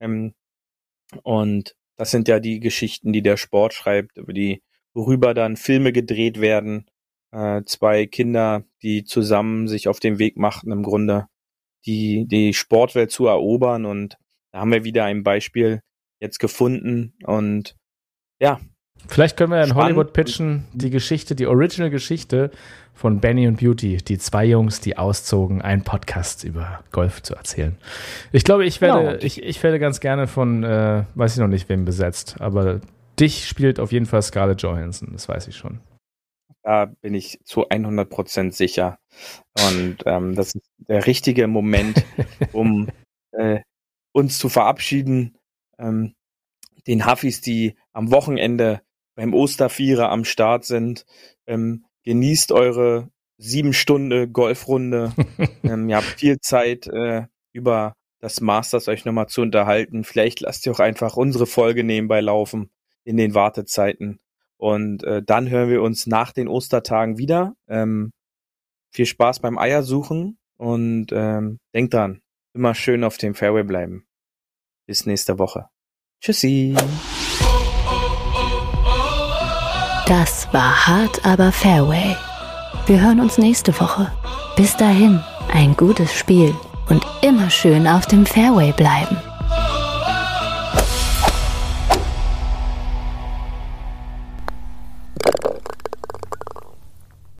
Und das sind ja die Geschichten, die der Sport schreibt, worüber dann Filme gedreht werden. 2 Kinder, die zusammen sich auf den Weg machten, im Grunde die Sportwelt zu erobern. Und da haben wir wieder ein Beispiel jetzt gefunden. Und ja. Vielleicht können wir in Hollywood pitchen, die Original-Geschichte von Benny und Beauty, die 2 Jungs, die auszogen, einen Podcast über Golf zu erzählen. Ich glaube, ich werde ganz gerne von, weiß ich noch nicht, wem besetzt, aber dich spielt auf jeden Fall Scarlett Johansson, das weiß ich schon. Da bin ich zu 100% sicher. Und das ist der richtige Moment, um uns zu verabschieden. Den Huffis, die am Wochenende beim Ostervierer am Start sind, genießt eure 7 Stunden Golfrunde. Ihr habt viel Zeit, über das Masters euch nochmal zu unterhalten. Vielleicht lasst ihr auch einfach unsere Folge nebenbei laufen in den Wartezeiten. Und dann hören wir uns nach den Ostertagen wieder. Viel Spaß beim Eiersuchen und denkt dran, immer schön auf dem Fairway bleiben. Bis nächste Woche. Tschüssi. Das war hart, aber Fairway. Wir hören uns nächste Woche. Bis dahin, ein gutes Spiel und immer schön auf dem Fairway bleiben.